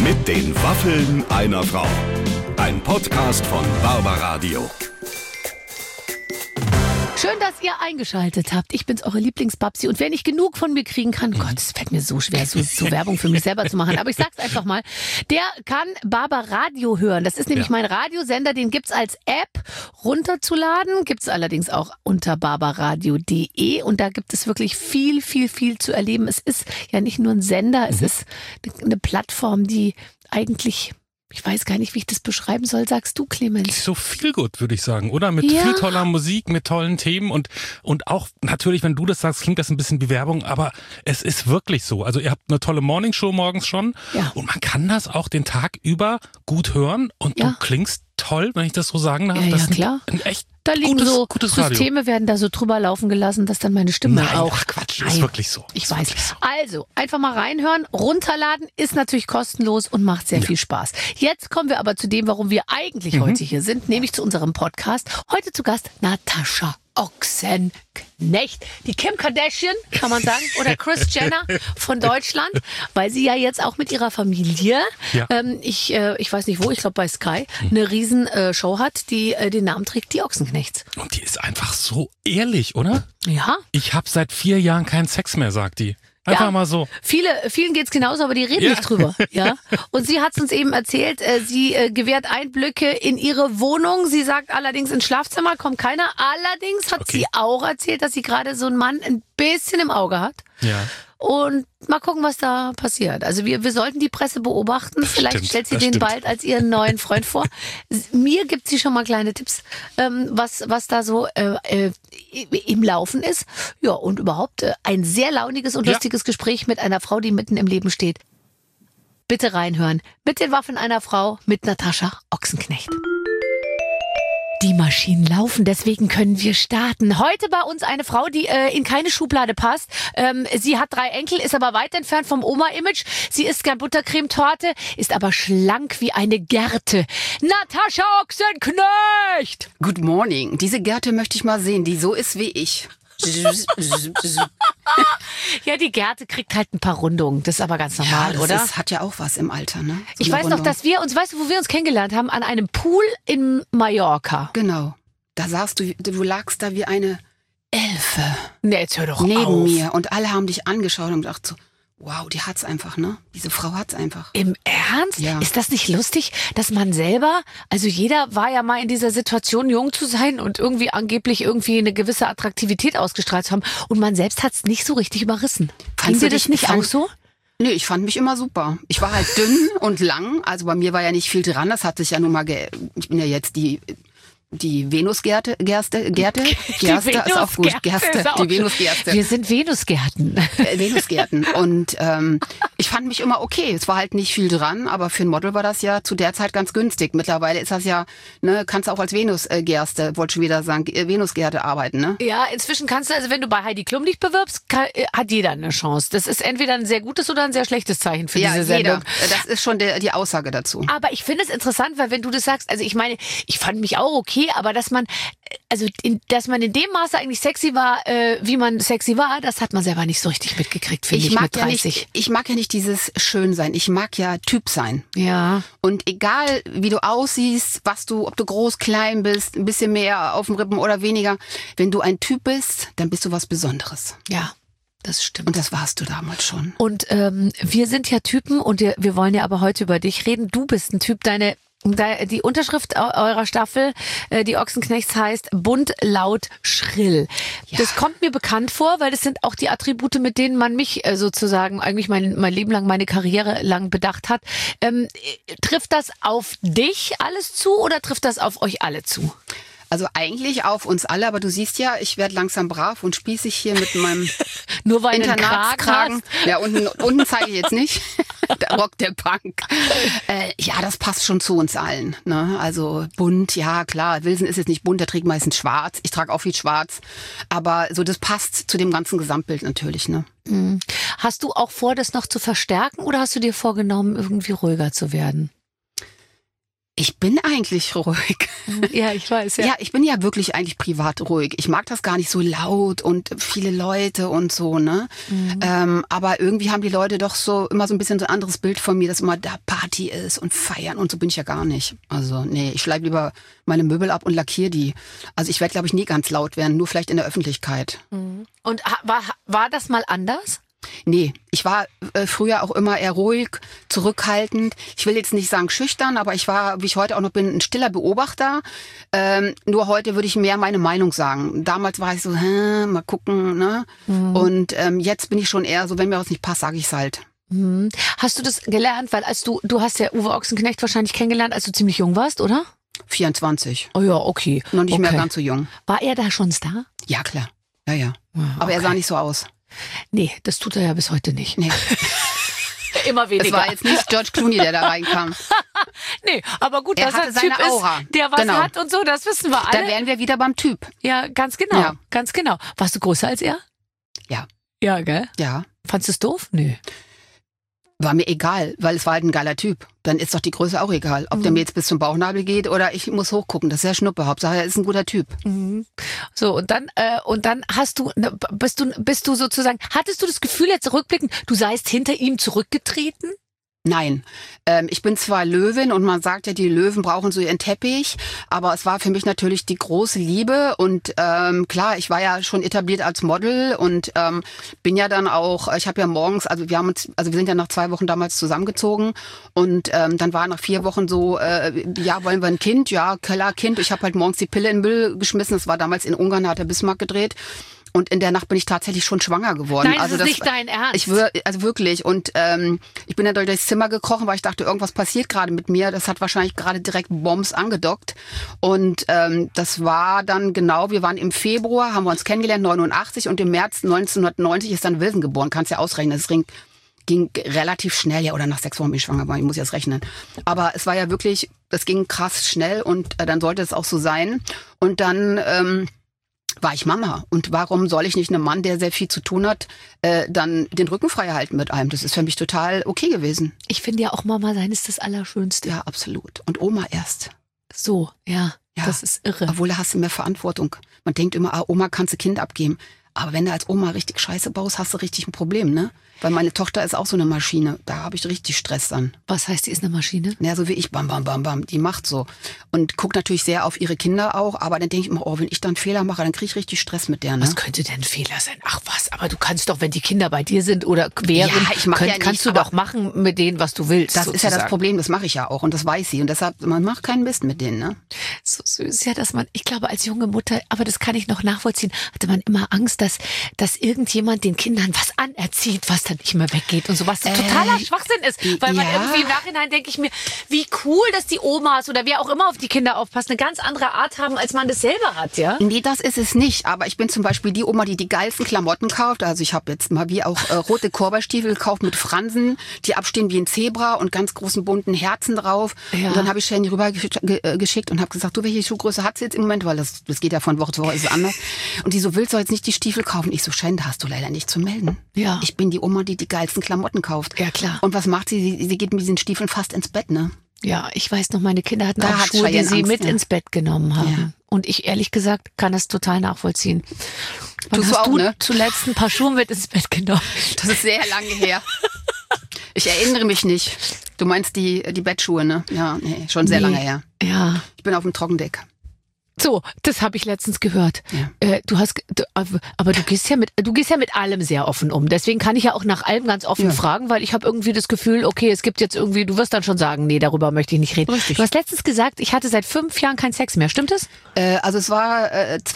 Mit den Waffeln einer Frau. Ein Podcast von Barbaradio. Schön, dass ihr eingeschaltet habt. Ich bin's, eure Lieblingsbabsi. Und wer nicht genug von mir kriegen kann, Gott, es fällt mir so schwer, so Werbung für mich selber zu machen. Aber ich sag's einfach mal, der kann Barbaradio hören. Das ist nämlich mein Radiosender, den gibt's als App runterzuladen. Gibt's allerdings auch unter barbaradio.de. Und da gibt es wirklich viel zu erleben. Es ist ja nicht nur ein Sender, es ist eine Plattform, die eigentlich... Ich weiß gar nicht, wie ich das beschreiben soll. Sagst du, Clemens? So viel gut, würde ich sagen, oder? Mit viel toller Musik, mit tollen Themen und auch natürlich, wenn du das sagst, klingt das ein bisschen wie Werbung, aber es ist wirklich so. Also ihr habt eine tolle Morningshow morgens schon und man kann das auch den Tag über gut hören und du klingst toll, wenn ich das so sagen darf. Ja, das ist klar. Ein echt da liegen gutes Systeme, werden da so drüber laufen gelassen, dass dann meine Stimme auch... Ach Quatsch, ist wirklich so. Ich weiß. So. Also, einfach mal reinhören, runterladen, ist natürlich kostenlos und macht sehr viel Spaß. Jetzt kommen wir aber zu dem, warum wir eigentlich heute hier sind, nämlich zu unserem Podcast. Heute zu Gast Natascha Ochsenknecht. Die Kim Kardashian, kann man sagen, oder Kris Jenner von Deutschland, weil sie ja jetzt auch mit ihrer Familie, ich weiß nicht wo, ich glaube bei Sky, eine riesen Show hat, die den Namen trägt, die Ochsenknechts. Und die ist einfach so ehrlich, oder? Ja. Ich habe seit 4 Jahren keinen Sex mehr, sagt die. Einfach mal so. Vielen geht's genauso, aber die reden nicht drüber. Ja. Und sie hat's uns eben erzählt, sie gewährt Einblicke in ihre Wohnung. Sie sagt allerdings, ins Schlafzimmer kommt keiner. Allerdings hat sie auch erzählt, dass sie gerade so einen Mann ein bisschen im Auge hat. Ja. Und mal gucken, was da passiert. Also wir sollten die Presse beobachten. Vielleicht stellt sie den bald als ihren neuen Freund vor. Mir gibt sie schon mal kleine Tipps, was da so im Laufen ist. Ja, und überhaupt ein sehr launiges und lustiges Gespräch mit einer Frau, die mitten im Leben steht. Bitte reinhören. Mit den Waffen einer Frau, mit Natascha Ochsenknecht. Die Maschinen laufen, deswegen können wir starten. Heute bei uns eine Frau, die in keine Schublade passt. Sie hat 3 Enkel, ist aber weit entfernt vom Oma-Image. Sie isst gern Buttercremetorte, ist aber schlank wie eine Gerte. Natascha Ochsenknecht! Good morning. Diese Gerte möchte ich mal sehen, die so ist wie ich. Ja, die Gerte kriegt halt ein paar Rundungen. Das ist aber ganz normal, das oder? Hat ja auch was im Alter, ne? So ich weiß noch, dass wir uns, weißt du, wo wir uns kennengelernt haben? An einem Pool in Mallorca. Genau. Da saßt du lagst da wie eine Elfe. Nee, jetzt hör doch neben mir. Und alle haben dich angeschaut und gedacht so, wow, die hat's einfach, ne? Diese Frau hat's einfach. Im Ernst? Ja. Ist das nicht lustig, dass man selber, also jeder war ja mal in dieser Situation, jung zu sein und irgendwie angeblich eine gewisse Attraktivität ausgestrahlt zu haben und man selbst hat's nicht so richtig überrissen. Findest du das nicht auch so? Nee, ich fand mich immer super. Ich war halt dünn und lang, also bei mir war ja nicht viel dran, das hat sich ja nun mal, ich bin ja jetzt die Venusgerte, Gerste ist auch gut. Gerste, die Venusgerste. Wir sind Venusgärten. Venusgärten. Und ich fand mich immer okay. Es war halt nicht viel dran, aber für ein Model war das ja zu der Zeit ganz günstig. Mittlerweile ist das ja, ne, kannst du auch als Venusgerste, wollte schon wieder sagen, Venusgerte arbeiten, ne? Ja, inzwischen kannst du, also wenn du bei Heidi Klum dich bewirbst, hat jeder eine Chance. Das ist entweder ein sehr gutes oder ein sehr schlechtes Zeichen für diese Sendung. Jeder. Das ist schon die Aussage dazu. Aber ich finde es interessant, weil wenn du das sagst, also ich meine, ich fand mich auch okay, aber dass man in dem Maße eigentlich sexy war, wie man sexy war, das hat man selber nicht so richtig mitgekriegt, finde ich, mit 30. Ich mag ja nicht dieses Schönsein. Ich mag ja Typ sein. Ja. Und egal, wie du aussiehst, ob du groß, klein bist, ein bisschen mehr auf dem Rippen oder weniger, wenn du ein Typ bist, dann bist du was Besonderes. Ja. Das stimmt. Und das warst du damals schon. Und wir sind ja Typen und wir wollen ja aber heute über dich reden. Du bist ein Typ, die Unterschrift eurer Staffel, die Ochsenknechts, heißt bunt, laut, schrill. Ja. Das kommt mir bekannt vor, weil das sind auch die Attribute, mit denen man mich sozusagen eigentlich mein Leben lang, meine Karriere lang bedacht hat. Trifft das auf dich alles zu oder trifft das auf euch alle zu? Also eigentlich auf uns alle, aber du siehst ja, ich werde langsam brav und spießig hier mit meinem nur weil Internatskragen. Ja, unten zeige ich jetzt nicht. Der Rock der Punk. Ja, das passt schon zu uns allen. Ne? Also bunt, ja klar, Wilson ist jetzt nicht bunt, der trägt meistens schwarz. Ich trage auch viel schwarz. Aber so, das passt zu dem ganzen Gesamtbild natürlich. Ne? Hast du auch vor, das noch zu verstärken oder hast du dir vorgenommen, irgendwie ruhiger zu werden? Ich bin eigentlich ruhig. Ja, ich weiß, ja. Ja, ich bin ja wirklich eigentlich privat ruhig. Ich mag das gar nicht so laut und viele Leute und so, ne? Aber irgendwie haben die Leute doch so immer so ein bisschen so ein anderes Bild von mir, dass immer da Party ist und feiern und so bin ich ja gar nicht. Also nee, ich schleife lieber meine Möbel ab und lackiere die. Also ich werde, glaube ich, nie ganz laut werden, nur vielleicht in der Öffentlichkeit. Und war das mal anders? Nee, ich war früher auch immer eher ruhig, zurückhaltend. Ich will jetzt nicht sagen schüchtern, aber ich war, wie ich heute auch noch bin, ein stiller Beobachter. Nur heute würde ich mehr meine Meinung sagen. Damals war ich so, mal gucken, ne? Und jetzt bin ich schon eher so, wenn mir was nicht passt, sage ich es halt. Hast du das gelernt? Weil du hast ja Uwe Ochsenknecht wahrscheinlich kennengelernt, als du ziemlich jung warst, oder? 24. Oh ja, okay. Noch nicht mehr ganz so jung. War er da schon Star? Ja, klar. Ja. Okay. Aber er sah nicht so aus. Nee, das tut er ja bis heute nicht. Nee. Immer weniger. Es war jetzt nicht George Clooney, der da reinkam. Nee, aber gut, Er dass er hatte ein Typ seine Aura. ist, der was Genau. hat und so, das wissen wir alle. Da wären wir wieder beim Typ. Ja, ganz genau. Ja. Ganz genau. Warst du größer als er? Ja. Ja, gell? Ja. Fandst du es doof? Nö. War mir egal, weil es war halt ein geiler Typ. Dann ist doch die Größe auch egal. Ob der mir jetzt bis zum Bauchnabel geht oder ich muss hochgucken. Das ist ja Schnuppe. Hauptsache, er ist ein guter Typ. So, und dann hast du, bist du sozusagen, hattest du das Gefühl jetzt rückblickend, du seist hinter ihm zurückgetreten? Nein, ich bin zwar Löwin und man sagt ja, die Löwen brauchen so ihren Teppich, aber es war für mich natürlich die große Liebe und klar, ich war ja schon etabliert als Model und bin ja dann auch, ich habe ja morgens, wir sind ja nach 2 Wochen damals zusammengezogen und dann war nach 4 Wochen so, ja, wollen wir ein Kind? Ja, klar, Kind. Ich habe halt morgens die Pille in den Müll geschmissen, das war damals in Ungarn, da hat der Bismarck gedreht. Und in der Nacht bin ich tatsächlich schon schwanger geworden. Nein, das ist nicht dein Ernst. Also wirklich. Und ich bin dann durchs Zimmer gekrochen, weil ich dachte, irgendwas passiert gerade mit mir. Das hat wahrscheinlich gerade direkt Bombs angedockt. Und das war dann genau, wir waren im Februar, haben wir uns kennengelernt, 89. Und im März 1990 ist dann Wilson geboren. Kannst ja ausrechnen. Das ging relativ schnell. Ja, oder nach 6 Wochen bin ich schwanger geworden. Ich muss jetzt rechnen. Aber es war ja wirklich, das ging krass schnell. Und dann sollte es auch so sein. Und dann war ich Mama. Und warum soll ich nicht einem Mann, der sehr viel zu tun hat, dann den Rücken frei halten mit einem? Das ist für mich total okay gewesen. Ich finde ja auch Mama sein ist das Allerschönste. Ja, absolut. Und Oma erst. So, ja. Das ist irre. Obwohl, da hast du mehr Verantwortung. Man denkt immer, Oma kannst du Kind abgeben. Aber wenn du als Oma richtig Scheiße baust, hast du richtig ein Problem, ne? Weil meine Tochter ist auch so eine Maschine. Da habe ich richtig Stress dann. Was heißt, die ist eine Maschine? Ja, so wie ich, bam, bam, bam, bam. Die macht so. Und guckt natürlich sehr auf ihre Kinder auch. Aber dann denke ich immer, wenn ich dann Fehler mache, dann kriege ich richtig Stress mit der, ne? Was könnte denn ein Fehler sein? Ach was, aber du kannst doch, wenn die Kinder bei dir sind oder wären, kannst du doch machen mit denen, was du willst. Das ist ja das Problem, das mache ich ja auch. Und das weiß sie. Und deshalb, man macht keinen Mist mit denen, ne? So süß, ja, dass man, ich glaube, als junge Mutter, aber das kann ich noch nachvollziehen, hatte man immer Angst, dass irgendjemand den Kindern was anerzieht, was dann nicht mehr weggeht. Und so, was totaler Schwachsinn ist. Weil man irgendwie im Nachhinein denke ich mir, wie cool, dass die Omas oder wer auch immer auf die Kinder aufpassen, eine ganz andere Art haben, als man das selber hat, ja? Nee, das ist es nicht. Aber ich bin zum Beispiel die Oma, die die geilsten Klamotten kauft. Also ich habe jetzt mal wie auch rote Korberstiefel gekauft mit Fransen, die abstehen wie ein Zebra und ganz großen bunten Herzen drauf. Ja. Und dann habe ich Shani rüber geschickt und habe gesagt, du, welche Schuhgröße hat sie jetzt im Moment? Weil das geht ja von Woche zu Woche, ist es anders. Und die so, willst du jetzt nicht die Stiefel kaufen? Ich so, Shani, da hast du leider nicht zu melden. Ja. Ich bin die Oma, die geilsten Klamotten kauft. Ja, klar. Und was macht sie? Sie geht mit diesen Stiefeln fast ins Bett, ne? Ja, ich weiß noch, meine Kinder hatten auch Schuhe, die sie mit ins Bett genommen haben. Ja. Und ich, ehrlich gesagt, kann das total nachvollziehen. Wann hast du zuletzt ein paar Schuhe mit ins Bett genommen? Das ist sehr lange her. Ich erinnere mich nicht. Du meinst die Bettschuhe, ne? Ja, nee, schon sehr lange her. Ja. Ich bin auf dem Trockendeck. So, das habe ich letztens gehört. Ja. Aber du gehst ja mit allem sehr offen um. Deswegen kann ich ja auch nach allem ganz offen fragen, weil ich habe irgendwie das Gefühl, okay, es gibt jetzt irgendwie, du wirst dann schon sagen, nee, darüber möchte ich nicht reden. Richtig. Du hast letztens gesagt, ich hatte seit 5 Jahren keinen Sex mehr. Stimmt das? Also es war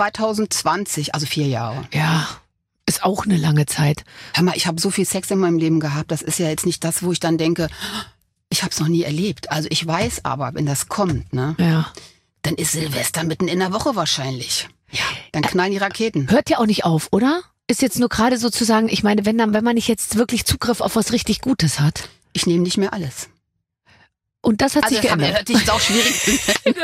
2020, also 4 Jahre. Ja. Ist auch eine lange Zeit. Hör mal, ich habe so viel Sex in meinem Leben gehabt. Das ist ja jetzt nicht das, wo ich dann denke, ich habe es noch nie erlebt. Also ich weiß aber, wenn das kommt, ne? Ja. Dann ist Silvester mitten in der Woche wahrscheinlich. Ja. Dann knallen die Raketen. Hört ja auch nicht auf, oder? Ist jetzt nur gerade sozusagen, ich meine, wenn man nicht jetzt wirklich Zugriff auf was richtig Gutes hat. Ich nehme nicht mehr alles. Und das hat sich geändert. Hört sich jetzt auch schwierig.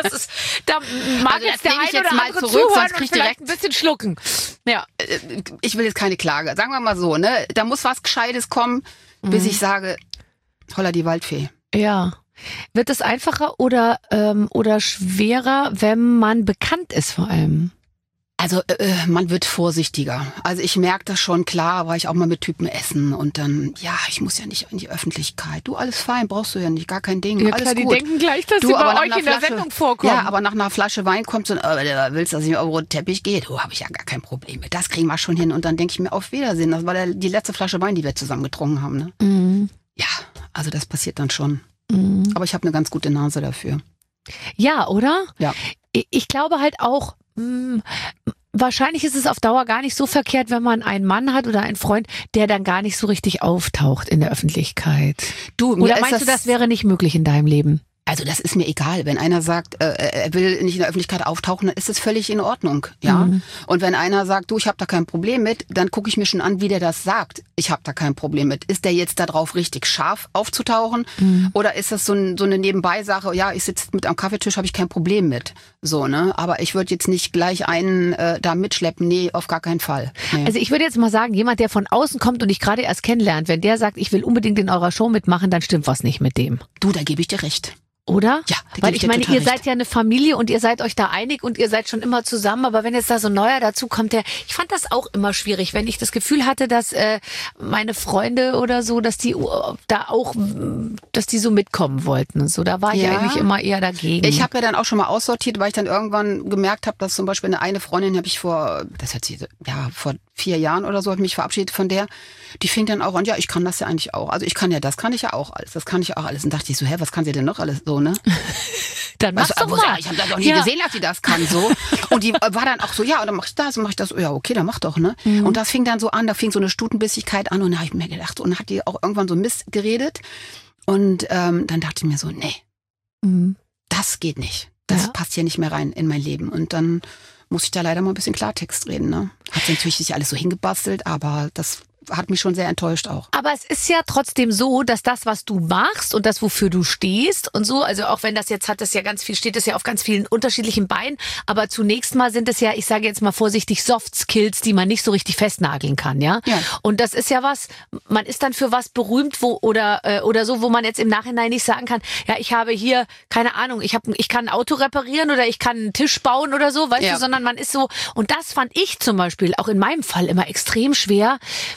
Da mag jetzt der eine oder andere zuhören und vielleicht ein bisschen schlucken. Ja. Ich will jetzt keine Klage. Sagen wir mal so, ne? Da muss was Gescheites kommen, bis ich sage, holla die Waldfee. Ja. Wird es einfacher oder schwerer, wenn man bekannt ist vor allem? Also man wird vorsichtiger. Also ich merke das schon, klar, war ich auch mal mit Typen essen und dann, ja, ich muss ja nicht in die Öffentlichkeit. Du, alles fein, brauchst du ja nicht, gar kein Ding, ja, alles klar, gut. Die denken gleich, dass sie bei euch in der Sendung vorkommen. Ja, aber nach einer Flasche Wein kommt so ein, willst du, dass ich über den Teppich gehe? Du, habe ich ja gar kein Problem mit. Das kriegen wir schon hin. Und dann denke ich mir, auf Wiedersehen. Das war die letzte Flasche Wein, die wir zusammen getrunken haben. Ne? Mhm. Ja, also das passiert dann schon. Mhm. Aber ich habe eine ganz gute Nase dafür. Ja, oder? Ja. Ich glaube halt auch, wahrscheinlich ist es auf Dauer gar nicht so verkehrt, wenn man einen Mann hat oder einen Freund, der dann gar nicht so richtig auftaucht in der Öffentlichkeit. Oder meinst du, das wäre nicht möglich in deinem Leben? Also das ist mir egal. Wenn einer sagt, er will nicht in der Öffentlichkeit auftauchen, dann ist das völlig in Ordnung. Ja. Mhm. Und wenn einer sagt, du, ich habe da kein Problem mit, dann gucke ich mir schon an, wie der das sagt. Ich habe da kein Problem mit. Ist der jetzt da drauf richtig scharf aufzutauchen? Mhm. Oder ist das so eine Nebenbei-Sache, ja, ich sitze mit am Kaffeetisch, habe ich kein Problem mit. So, ne? Aber ich würde jetzt nicht gleich einen da mitschleppen. Nee, auf gar keinen Fall. Nee. Also ich würde jetzt mal sagen, jemand, der von außen kommt und dich gerade erst kennenlernt, wenn der sagt, ich will unbedingt in eurer Show mitmachen, dann stimmt was nicht mit dem. Du, da gebe ich dir recht. Oder? Ja, weil ich meine, ihr seid ja eine Familie und ihr seid euch da einig und ihr seid schon immer zusammen, aber wenn jetzt da so ein Neuer dazu kommt, ich fand das auch immer schwierig, wenn ich das Gefühl hatte, dass meine Freunde oder so, dass die so mitkommen wollten und so, da war ich eigentlich immer eher dagegen. Ich habe ja dann auch schon mal aussortiert, weil ich dann irgendwann gemerkt habe, dass zum Beispiel eine Freundin habe ich vor 4 Jahren oder so, habe ich mich verabschiedet von der, die fing dann auch an, ja, ich kann das ja eigentlich auch. Also das kann ich ja auch alles. Und dachte ich so, was kann sie denn noch alles so, ne? Dann mach's doch mal. Ich habe das doch nie gesehen, dass sie das kann, so. Und die war dann auch so, ja, und dann mach ich das und mach ich das. Ja, okay, dann mach doch, ne? Mhm. Und das fing dann so an, da fing so eine Stutenbissigkeit an und da habe ich mir gedacht, und hat die auch irgendwann so Mist geredet. Und dann dachte ich mir so, nee, das geht nicht. Das passt hier nicht mehr rein in mein Leben. Und dann muss ich da leider mal ein bisschen Klartext reden, ne? Hat sie natürlich nicht alles so hingebastelt, aber das hat mich schon sehr enttäuscht auch. Aber es ist ja trotzdem so, dass das, was du machst und das, wofür du stehst und so, also auch wenn das jetzt steht das ja auf ganz vielen unterschiedlichen Beinen, aber zunächst mal sind es ja, ich sage jetzt mal vorsichtig, Soft Skills, die man nicht so richtig festnageln kann, ja? Und das ist ja was, man ist dann für was berühmt, oder so, wo man jetzt im Nachhinein nicht sagen kann, ja, ich habe hier, keine Ahnung, ich kann ein Auto reparieren oder ich kann einen Tisch bauen oder so, weißt du, sondern man ist so, und das fand ich zum Beispiel auch in meinem Fall immer extrem schwer,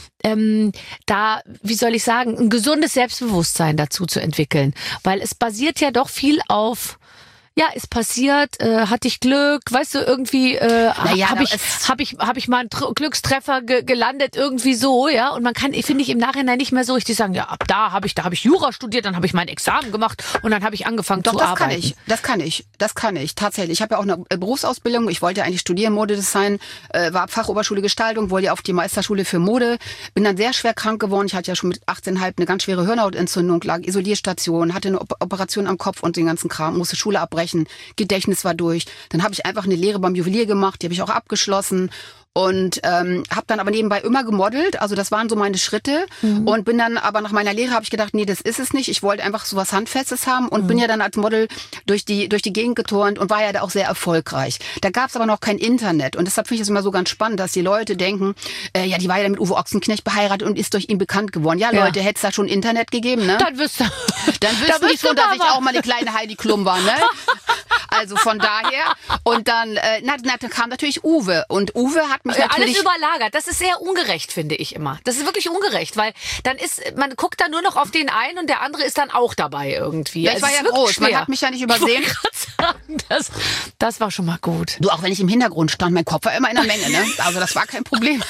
wie soll ich sagen, ein gesundes Selbstbewusstsein dazu zu entwickeln. Weil es basiert ja doch viel auf, ja, ist passiert, hatte ich Glück, weißt du, irgendwie habe ich mal einen Glückstreffer gelandet, irgendwie so, ja, und man kann, finde ich, im Nachhinein nicht mehr so richtig sagen, ja, ab da habe ich Jura studiert, dann habe ich mein Examen gemacht und dann habe ich angefangen zu arbeiten. Das kann ich, tatsächlich. Ich habe ja auch eine Berufsausbildung, ich wollte ja eigentlich studieren, Modedesign, war Fachoberschule Gestaltung, wollte ja auf die Meisterschule für Mode, bin dann sehr schwer krank geworden, ich hatte ja schon mit 18,5 eine ganz schwere Hirnhautentzündung, lag Isolierstation, hatte eine Operation am Kopf und den ganzen Kram, musste Schule abbrechen. Gedächtnis war durch. Dann habe ich einfach eine Lehre beim Juwelier gemacht, die habe ich auch abgeschlossen. Und habe dann aber nebenbei immer gemodelt, also das waren so meine Schritte und bin dann aber nach meiner Lehre habe ich gedacht, nee, das ist es nicht, ich wollte einfach so was Handfestes haben und bin ja dann als Model durch die Gegend geturnt und war ja da auch sehr erfolgreich. Da gab es aber noch kein Internet und deshalb finde ich es immer so ganz spannend, dass die Leute denken, ja, die war ja mit Uwe Ochsenknecht beheiratet und ist durch ihn bekannt geworden. Ja, Leute, hätte es da schon Internet gegeben, ne? Dann wüssten die schon, dass ich auch mal eine kleine Heidi Klum war, ne? Also von daher. Und dann kam natürlich Uwe. Und Uwe hat mich natürlich... Alles überlagert. Das ist sehr ungerecht, finde ich immer. Das ist wirklich ungerecht, weil dann man guckt dann nur noch auf den einen und der andere ist dann auch dabei irgendwie. Ja, ich war ja groß. Man hat mich ja nicht übersehen. Das war schon mal gut. Du, auch wenn ich im Hintergrund stand, mein Kopf war immer in der Menge, ne? Also das war kein Problem.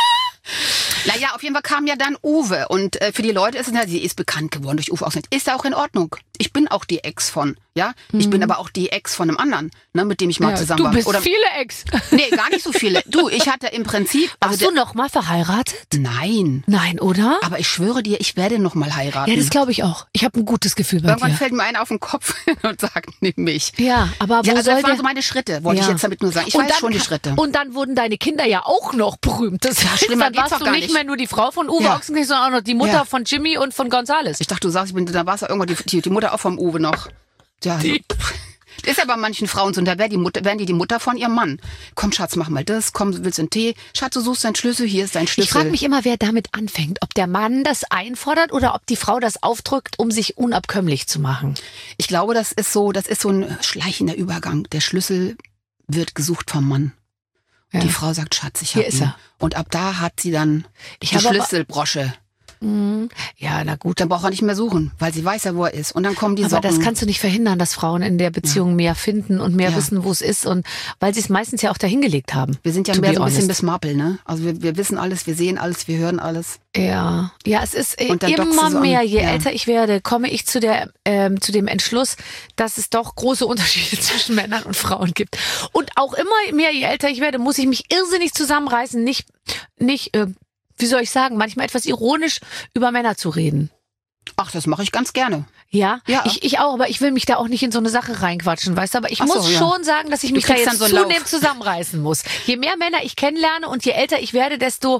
Naja, auf jeden Fall kam ja dann Uwe. Und für die Leute ist es ja, sie ist bekannt geworden durch Uwe Ochsenknecht. Ist ja auch in Ordnung. Ich bin auch die Ex von, ja? Ich bin aber auch die Ex von einem anderen, ne, mit dem ich mal zusammen war. Du bist viele Ex. Nee, gar nicht so viele. Du, ich hatte im Prinzip... Warst du noch mal verheiratet? Nein. Nein, oder? Aber ich schwöre dir, ich werde noch mal heiraten. Ja, das glaube ich auch. Ich habe ein gutes Gefühl bei dir. Irgendwann fällt mir einer auf den Kopf und sagt, nimm mich. Ja, aber wo also das waren so meine Schritte, wollte ich jetzt damit nur sagen. Ich weiß schon die Schritte. Und dann wurden deine Kinder ja auch noch berühmt. Das heißt, dann warst du nicht mehr nur die Frau von Uwe Ochsenknecht, sondern auch noch die Mutter von Jimmy und von Gonzales. Ich dachte, du sagst, da warst du irgendwann die Mutter auch vom Uwe noch. Ja, Das ist ja bei manchen Frauen so, und da wären die Mutter von ihrem Mann. Komm, Schatz, mach mal das, komm, willst du einen Tee? Schatz, du suchst deinen Schlüssel, hier ist dein Schlüssel. Ich frage mich immer, wer damit anfängt. Ob der Mann das einfordert oder ob die Frau das aufdrückt, um sich unabkömmlich zu machen. Ich glaube, das ist so ein schleichender Übergang. Der Schlüssel wird gesucht vom Mann. Ja. Die Frau sagt, Schatz, ich hab ihn. Und ab da hat sie dann die Schlüsselbrosche. Ja, na gut. Dann braucht er nicht mehr suchen, weil sie weiß ja, wo er ist. Und dann kommen die Socken. Aber das kannst du nicht verhindern, dass Frauen in der Beziehung mehr finden und mehr wissen, wo es ist. Und weil sie es meistens ja auch dahingelegt haben. Wir sind ja mehr so ein bisschen Miss Marple, ne? Also wir wissen alles, wir sehen alles, wir hören alles. Ja, es ist immer mehr. Je älter ich werde, komme ich zu dem Entschluss, dass es doch große Unterschiede zwischen Männern und Frauen gibt. Und auch immer mehr, je älter ich werde, muss ich mich irrsinnig zusammenreißen, nicht wie soll ich sagen, manchmal etwas ironisch über Männer zu reden. Ach, das mache ich ganz gerne. Ja? Ich auch, aber ich will mich da auch nicht in so eine Sache reinquatschen, weißt du? Aber ich muss schon sagen, dass ich mich da jetzt zunehmend zusammenreißen muss. Je mehr Männer ich kennenlerne und je älter ich werde, desto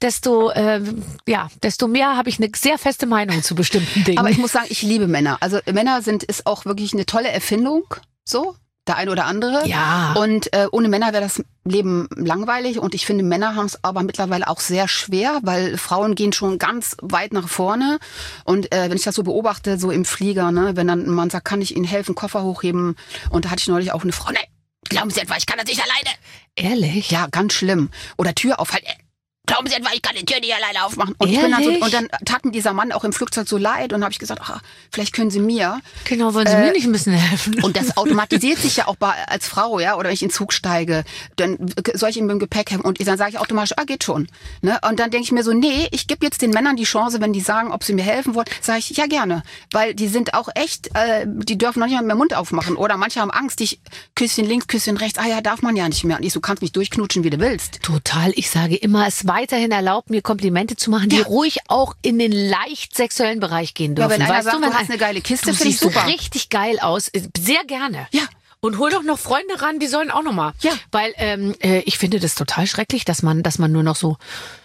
mehr habe ich eine sehr feste Meinung zu bestimmten Dingen. Aber ich muss sagen, ich liebe Männer. Also Männer ist auch wirklich eine tolle Erfindung, so. Der eine oder andere. Ja. Und ohne Männer wäre das Leben langweilig. Und ich finde, Männer haben es aber mittlerweile auch sehr schwer, weil Frauen gehen schon ganz weit nach vorne. Und wenn ich das so beobachte, so im Flieger, ne, wenn dann ein Mann sagt, kann ich Ihnen helfen, Koffer hochheben? Und da hatte ich neulich auch eine Frau, nee, glauben Sie etwa, ich kann das nicht alleine. Ehrlich? Ja, ganz schlimm. Oder Tür aufhalten. Glauben Sie etwa, ich kann die Tür nicht alleine aufmachen. Und ich bin dann und dann tat mir dieser Mann auch im Flugzeug so leid und habe ich gesagt, vielleicht können Sie mir. Genau, wollen Sie mir nicht ein bisschen helfen? Und das automatisiert sich ja auch als Frau, ja, oder wenn ich in den Zug steige, dann soll ich ihn mit dem Gepäck haben und dann sage ich automatisch, geht schon. Ne? Und dann denke ich mir so, nee, ich gebe jetzt den Männern die Chance, wenn die sagen, ob sie mir helfen wollen, sage ich, ja gerne. Weil die sind auch echt, die dürfen noch nicht mal mehr Mund aufmachen. Oder manche haben Angst, Küsschen links, Küsschen rechts, ja, darf man ja nicht mehr. Und ich so, kannst mich durchknutschen, wie du willst. Total, ich sage immer, es weiterhin erlaubt, mir Komplimente zu machen, die ruhig auch in den leicht sexuellen Bereich gehen dürfen. Ja, wenn einer sagt, du hast eine geile Kiste, finde ich super. Du siehst so richtig geil aus. Sehr gerne. Ja. Und hol doch noch Freunde ran, die sollen auch noch mal. Ja. Weil ich finde das total schrecklich, dass man nur noch so...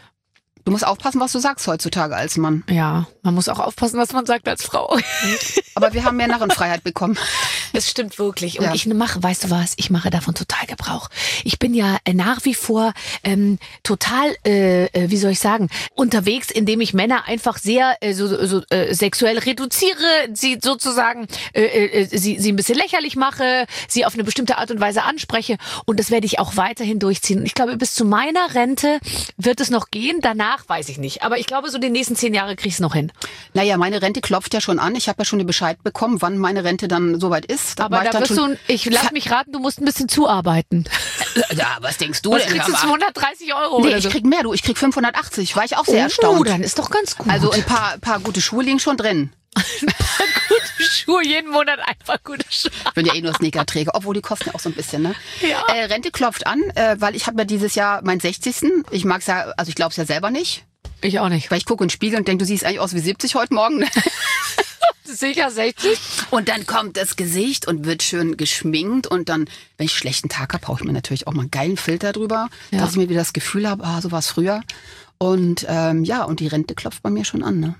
Du musst aufpassen, was du sagst heutzutage als Mann. Ja, man muss auch aufpassen, was man sagt als Frau. Aber wir haben mehr Narrenfreiheit bekommen. Das stimmt wirklich. Und ich mache, weißt du was, ich mache davon total Gebrauch. Ich bin ja nach wie vor total, wie soll ich sagen, unterwegs, indem ich Männer einfach sehr sexuell reduziere, sie sozusagen, sie ein bisschen lächerlich mache, sie auf eine bestimmte Art und Weise anspreche. Und das werde ich auch weiterhin durchziehen. Und ich glaube, bis zu meiner Rente wird es noch gehen. Danach weiß ich nicht. Aber ich glaube, so die nächsten 10 Jahre kriege ich es noch hin. Naja, meine Rente klopft ja schon an. Ich habe ja schon den Bescheid bekommen, wann meine Rente dann soweit ist. Aber ich lass mich raten, du musst ein bisschen zuarbeiten. Ja, was denkst du denn? Was kriegst du 230 €? Nee, ich krieg mehr, ich krieg 580. War ich auch sehr erstaunt. Dann ist doch ganz gut. Also ein paar gute Schuhe liegen schon drin. Ein paar gute Schuhe, jeden Monat einfach gute Schuhe. Ich bin ja nur Sneakerträger, obwohl die kosten ja auch so ein bisschen, ne? Ja. Rente klopft an, weil ich habe ja dieses Jahr meinen 60. Ich mag's ja, also ich glaube es ja selber nicht. Ich auch nicht. Weil ich gucke in den Spiegel und denke, du siehst eigentlich aus wie 70 heute Morgen. Sicher 60. Und dann kommt das Gesicht und wird schön geschminkt. Und dann, wenn ich einen schlechten Tag habe, brauche ich mir natürlich auch mal einen geilen Filter drüber, dass ich mir wieder das Gefühl habe, so war es früher. Und und die Rente klopft bei mir schon an,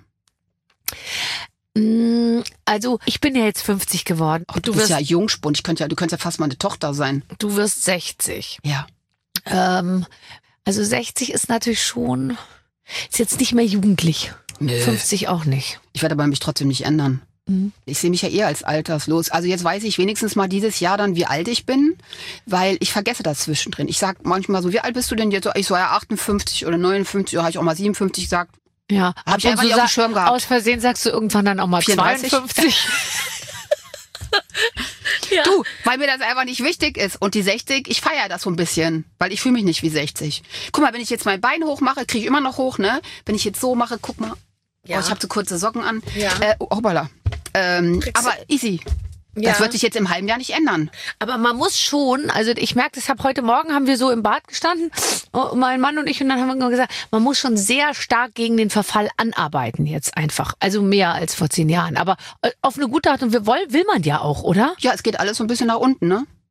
ne? Also, ich bin ja jetzt 50 geworden. Du bist ja Jungspund. Du könntest ja fast meine Tochter sein. Du wirst 60. Ja. Also 60 ist natürlich schon, ist jetzt nicht mehr jugendlich. Nö. 50 auch nicht. Ich werde aber mich trotzdem nicht ändern. Ich sehe mich ja eher als alterslos. Also jetzt weiß ich wenigstens mal dieses Jahr dann, wie alt ich bin, weil ich vergesse das zwischendrin. Ich sag manchmal so, wie alt bist du denn jetzt? Ich so, ja 58 oder 59, oder habe ich auch mal 57 gesagt. Ja, hab ich einfach nicht auf dem Schirm gehabt. Aus Versehen sagst du irgendwann dann auch mal 54. 52. Ja. Du, weil mir das einfach nicht wichtig ist. Und die 60, ich feiere das so ein bisschen, weil ich fühle mich nicht wie 60. Guck mal, wenn ich jetzt mein Bein hoch mache, kriege ich immer noch hoch, ne? Wenn ich jetzt so mache, guck mal. Ja. Ich habe so kurze Socken an. Ja. Hoppala. Aber easy. Ja. Das wird sich jetzt im halben Jahr nicht ändern. Aber man muss schon, also ich merke, heute Morgen haben wir so im Bad gestanden, mein Mann und ich, und dann haben wir gesagt, man muss schon sehr stark gegen den Verfall anarbeiten jetzt einfach. Also mehr als vor 10 Jahren. Aber auf eine gute Art und will man ja auch, oder? Ja, es geht alles so ein bisschen nach unten, ne?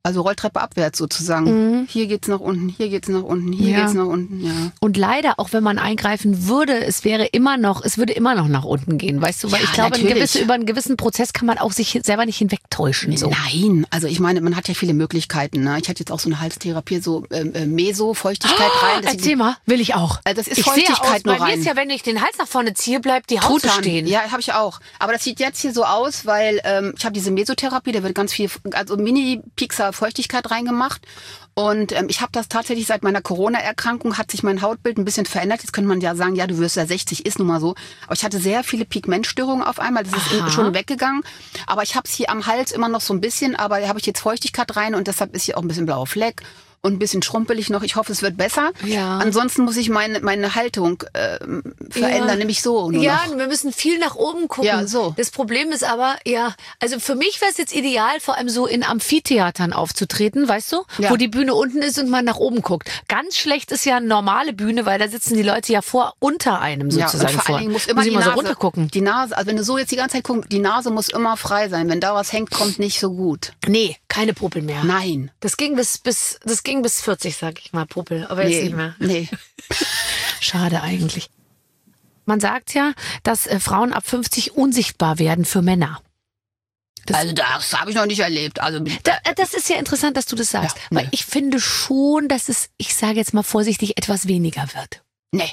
Also Rolltreppe abwärts sozusagen. Hier geht's nach unten, hier geht's nach unten, hier geht's nach unten, ja. Und leider, auch wenn man eingreifen würde, es würde immer noch nach unten gehen, weißt du? Weil ich glaube, über einen gewissen Prozess kann man auch sich selber nicht hinwegtäuschen. So. Nein, also ich meine, man hat ja viele Möglichkeiten. Ne? Ich hatte jetzt auch so eine Halstherapie, so Meso, Feuchtigkeit rein. Erzähl mal, will ich auch. Das ist Feuchtigkeit nur rein. Bei mir ist ja, wenn ich den Hals nach vorne ziehe, bleibt die Haut stehen. Ja, habe ich auch. Aber das sieht jetzt hier so aus, weil ich habe diese Mesotherapie, da wird ganz viel, also Mini-Pixar Feuchtigkeit reingemacht. Und ich habe das tatsächlich seit meiner Corona-Erkrankung, hat sich mein Hautbild ein bisschen verändert. Jetzt könnte man ja sagen, ja, du wirst ja 60, ist nun mal so. Aber ich hatte sehr viele Pigmentstörungen auf einmal. Das ist schon weggegangen. Aber ich habe es hier am Hals immer noch so ein bisschen. Aber da habe ich jetzt Feuchtigkeit rein und deshalb ist hier auch ein bisschen blauer Fleck. Und ein bisschen schrumpelig noch. Ich hoffe, es wird besser. Ja. Ansonsten muss ich meine Haltung verändern, nämlich so. Nur noch. Wir müssen viel nach oben gucken. Ja, so. Das Problem ist aber, also für mich wäre es jetzt ideal, vor allem so in Amphitheatern aufzutreten, weißt du? Ja. Wo die Bühne unten ist und man nach oben guckt. Ganz schlecht ist ja eine normale Bühne, weil da sitzen die Leute ja unter einem sozusagen. Ja, und vor allen Dingen muss immer die Nase, so runtergucken. Die Nase, also wenn du so jetzt die ganze Zeit guckst, die Nase muss immer frei sein. Wenn da was hängt, kommt nicht so gut. Nee, keine Popel mehr. Nein. Das ging bis 40, sag ich mal, Popel, aber jetzt nicht mehr. Nee. Schade eigentlich. Man sagt ja, dass Frauen ab 50 unsichtbar werden für Männer. Also das habe ich noch nicht erlebt. Also das ist ja interessant, dass du das sagst. Ja, weil ich finde schon, dass es, ich sage jetzt mal vorsichtig, etwas weniger wird. Nee.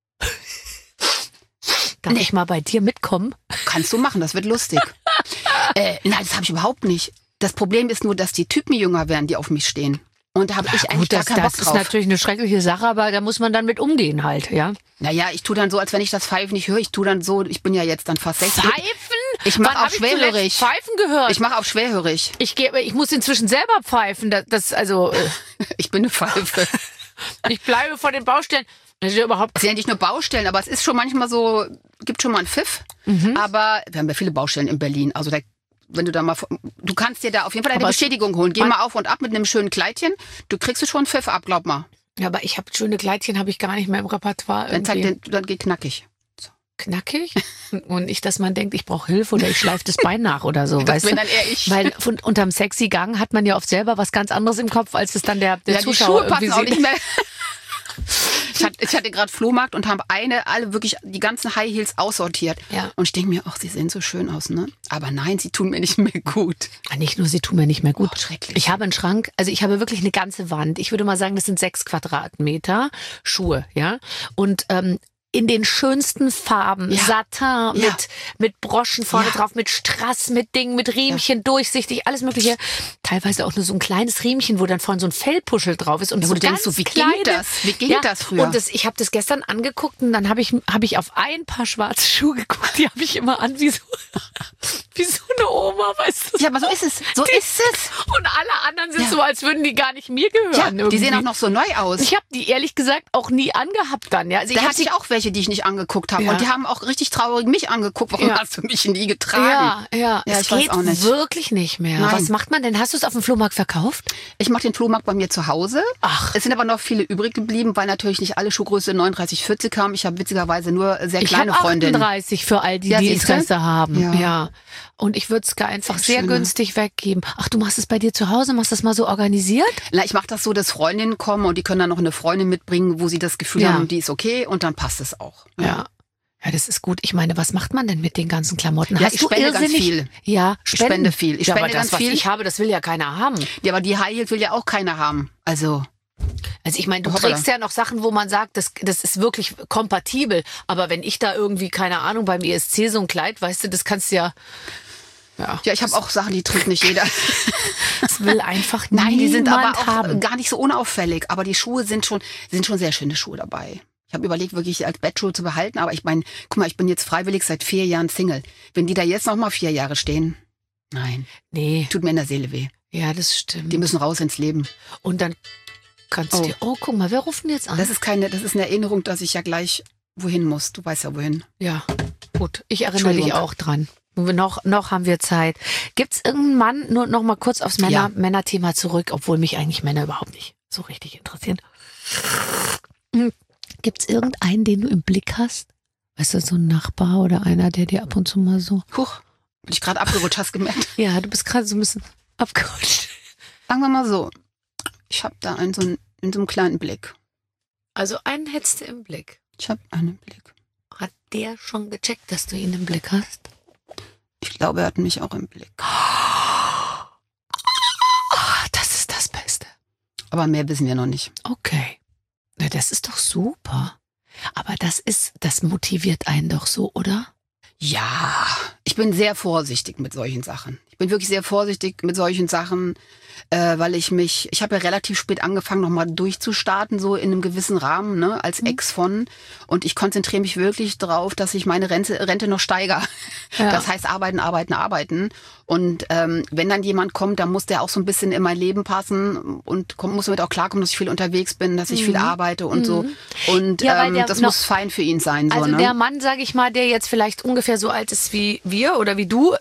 Darf ich mal bei dir mitkommen? Kannst du machen, das wird lustig. Nein, das habe ich überhaupt nicht. Das Problem ist nur, dass die Typen jünger werden, die auf mich stehen. Und da habe ich eigentlich gar keinen Bock drauf. Das ist natürlich eine schreckliche Sache, aber da muss man dann mit umgehen halt, ja. Naja, ich tue dann so, als wenn ich das Pfeifen nicht höre. Ich tue dann so, ich bin ja jetzt dann fast 60. Pfeifen? Ich mache auf schwerhörig. Pfeifen gehört? Ich mache auf schwerhörig. Ich muss inzwischen selber pfeifen. Ich bin eine Pfeife. Ich bleibe vor den Baustellen. Das ist ja überhaupt. Es sind ja nicht nur Baustellen, aber es ist schon manchmal so, gibt schon mal einen Pfiff. Aber wir haben ja viele Baustellen in Berlin. Also wenn du da mal, du kannst dir da auf jeden Fall eine Bestätigung holen. Geh mal auf und ab mit einem schönen Kleidchen. Du kriegst schon einen Pfiff ab, glaub mal. Ja, aber ich habe schöne Kleidchen, habe ich gar nicht mehr im Repertoire. Dann geht knackig. So. Knackig? Und nicht, dass man denkt, ich brauche Hilfe oder ich schleife das Bein nach oder so. Das bin dann eher ich. Weil unterm sexy Gang hat man ja oft selber was ganz anderes im Kopf, als es dann der Zuschauer die Schuhe passen auch nicht mehr. Ich hatte gerade Flohmarkt und habe alle wirklich die ganzen High Heels aussortiert. Ja. Und ich denke mir, ach, sie sehen so schön aus, ne? Aber nein, sie tun mir nicht mehr gut. Nicht nur, sie tun mir nicht mehr gut. Oh, schrecklich. Ich habe einen Schrank, also ich habe wirklich eine ganze Wand. Ich würde mal sagen, das sind 6 Quadratmeter Schuhe, ja. Und in den schönsten Farben, Satin mit Broschen vorne drauf, mit Strass, mit Dingen, mit Riemchen, durchsichtig, alles mögliche. Teilweise auch nur so ein kleines Riemchen, wo dann vorne so ein Fellpuschel drauf ist und so ganz wie kleine. Ging das? Wie ging das früher? Und ich habe das gestern angeguckt und dann habe ich auf ein paar schwarze Schuhe geguckt, die habe ich immer an wie so eine Oma, weißt du? Ja, aber so ist es. So ist es. Und alle anderen sind so, als würden die gar nicht mir gehören. Ja, die sehen auch noch so neu aus. Ich habe die ehrlich gesagt auch nie angehabt dann. Ja. Also da hatte ich auch welche, die ich nicht angeguckt habe. Ja. Und die haben auch richtig traurig mich angeguckt. Warum hast du mich nie getragen? Ja, es geht weiß auch nicht. Wirklich nicht mehr. Nein. Was macht man denn? Hast du es auf dem Flohmarkt verkauft? Ich mache den Flohmarkt bei mir zu Hause. Ach. Es sind aber noch viele übrig geblieben, weil natürlich nicht alle Schuhgröße 39, 40 haben. Ich habe witzigerweise nur sehr kleine Freundinnen. 38 für all die Interesse haben. Ja. Und ich würde es einfach sehr günstig weggeben. Ach, du machst es bei dir zu Hause? Machst du das mal so organisiert? Na, ich mache das so, dass Freundinnen kommen und die können dann noch eine Freundin mitbringen, wo sie das Gefühl haben, die ist okay und dann passt es auch. Ja, das ist gut. Ich meine, was macht man denn mit den ganzen Klamotten? Ja, ich spende ganz viel. Ja, ich spende viel. Ich spende aber das, ganz viel. Was ich habe, das will ja keiner haben. Ja, aber die High Heels will ja auch keiner haben. Also ich meine, du trägst ja noch Sachen, wo man sagt, das ist wirklich kompatibel. Aber wenn ich da irgendwie, keine Ahnung, beim ESC so ein Kleid, weißt du, das kannst du ja... Ja, ich habe auch Sachen, die trägt nicht jeder. Das will einfach niemand Nein, die sind aber auch haben. gar nicht so unauffällig. Aber die Schuhe sind schon sehr schöne Schuhe dabei. Ich habe überlegt, wirklich als Bettschuhe zu behalten. Aber ich meine, guck mal, ich bin jetzt freiwillig seit 4 Jahren Single. Wenn die da jetzt noch mal 4 Jahre stehen, nein. Nee. Tut mir in der Seele weh. Ja, das stimmt. Die müssen raus ins Leben. Und dann kannst du dir, guck mal, wer ruft denn jetzt an? Das ist eine Erinnerung, dass ich ja gleich wohin muss. Du weißt ja wohin. Ja, gut. Ich erinnere dich auch dran. Noch haben wir Zeit. Gibt's irgendeinen Mann, nur noch mal kurz aufs Männerthema zurück, obwohl mich eigentlich Männer überhaupt nicht so richtig interessieren. Gibt's irgendeinen, den du im Blick hast? Weißt du, so ein Nachbar oder einer, der dir ab und zu mal so... Huch, bin ich gerade abgerutscht, hast gemerkt? Ja, du bist gerade so ein bisschen abgerutscht. Sagen wir mal so, ich habe da in so einem kleinen Blick. Also einen hättest du im Blick. Ich habe einen Blick. Hat der schon gecheckt, dass du ihn im Blick hast? Ich glaube, er hat mich auch im Blick. Das ist das Beste. Aber mehr wissen wir noch nicht. Okay. Na, das ist doch super. Aber das motiviert einen doch so, oder? Ja, ich bin sehr vorsichtig mit solchen Sachen. Ich bin wirklich sehr vorsichtig mit solchen Sachen, weil ich habe ja relativ spät angefangen, nochmal durchzustarten, so in einem gewissen Rahmen, ne, als Ex von. Und ich konzentriere mich wirklich darauf, dass ich meine Rente noch steigere. Ja. Das heißt, arbeiten. Und wenn dann jemand kommt, dann muss der auch so ein bisschen in mein Leben passen und muss damit auch klarkommen, dass ich viel unterwegs bin, dass ich viel arbeite und so. Und ja, das muss fein für ihn sein. So, also ne? der Mann, sag ich mal, der jetzt vielleicht ungefähr so alt ist wie wir oder wie du,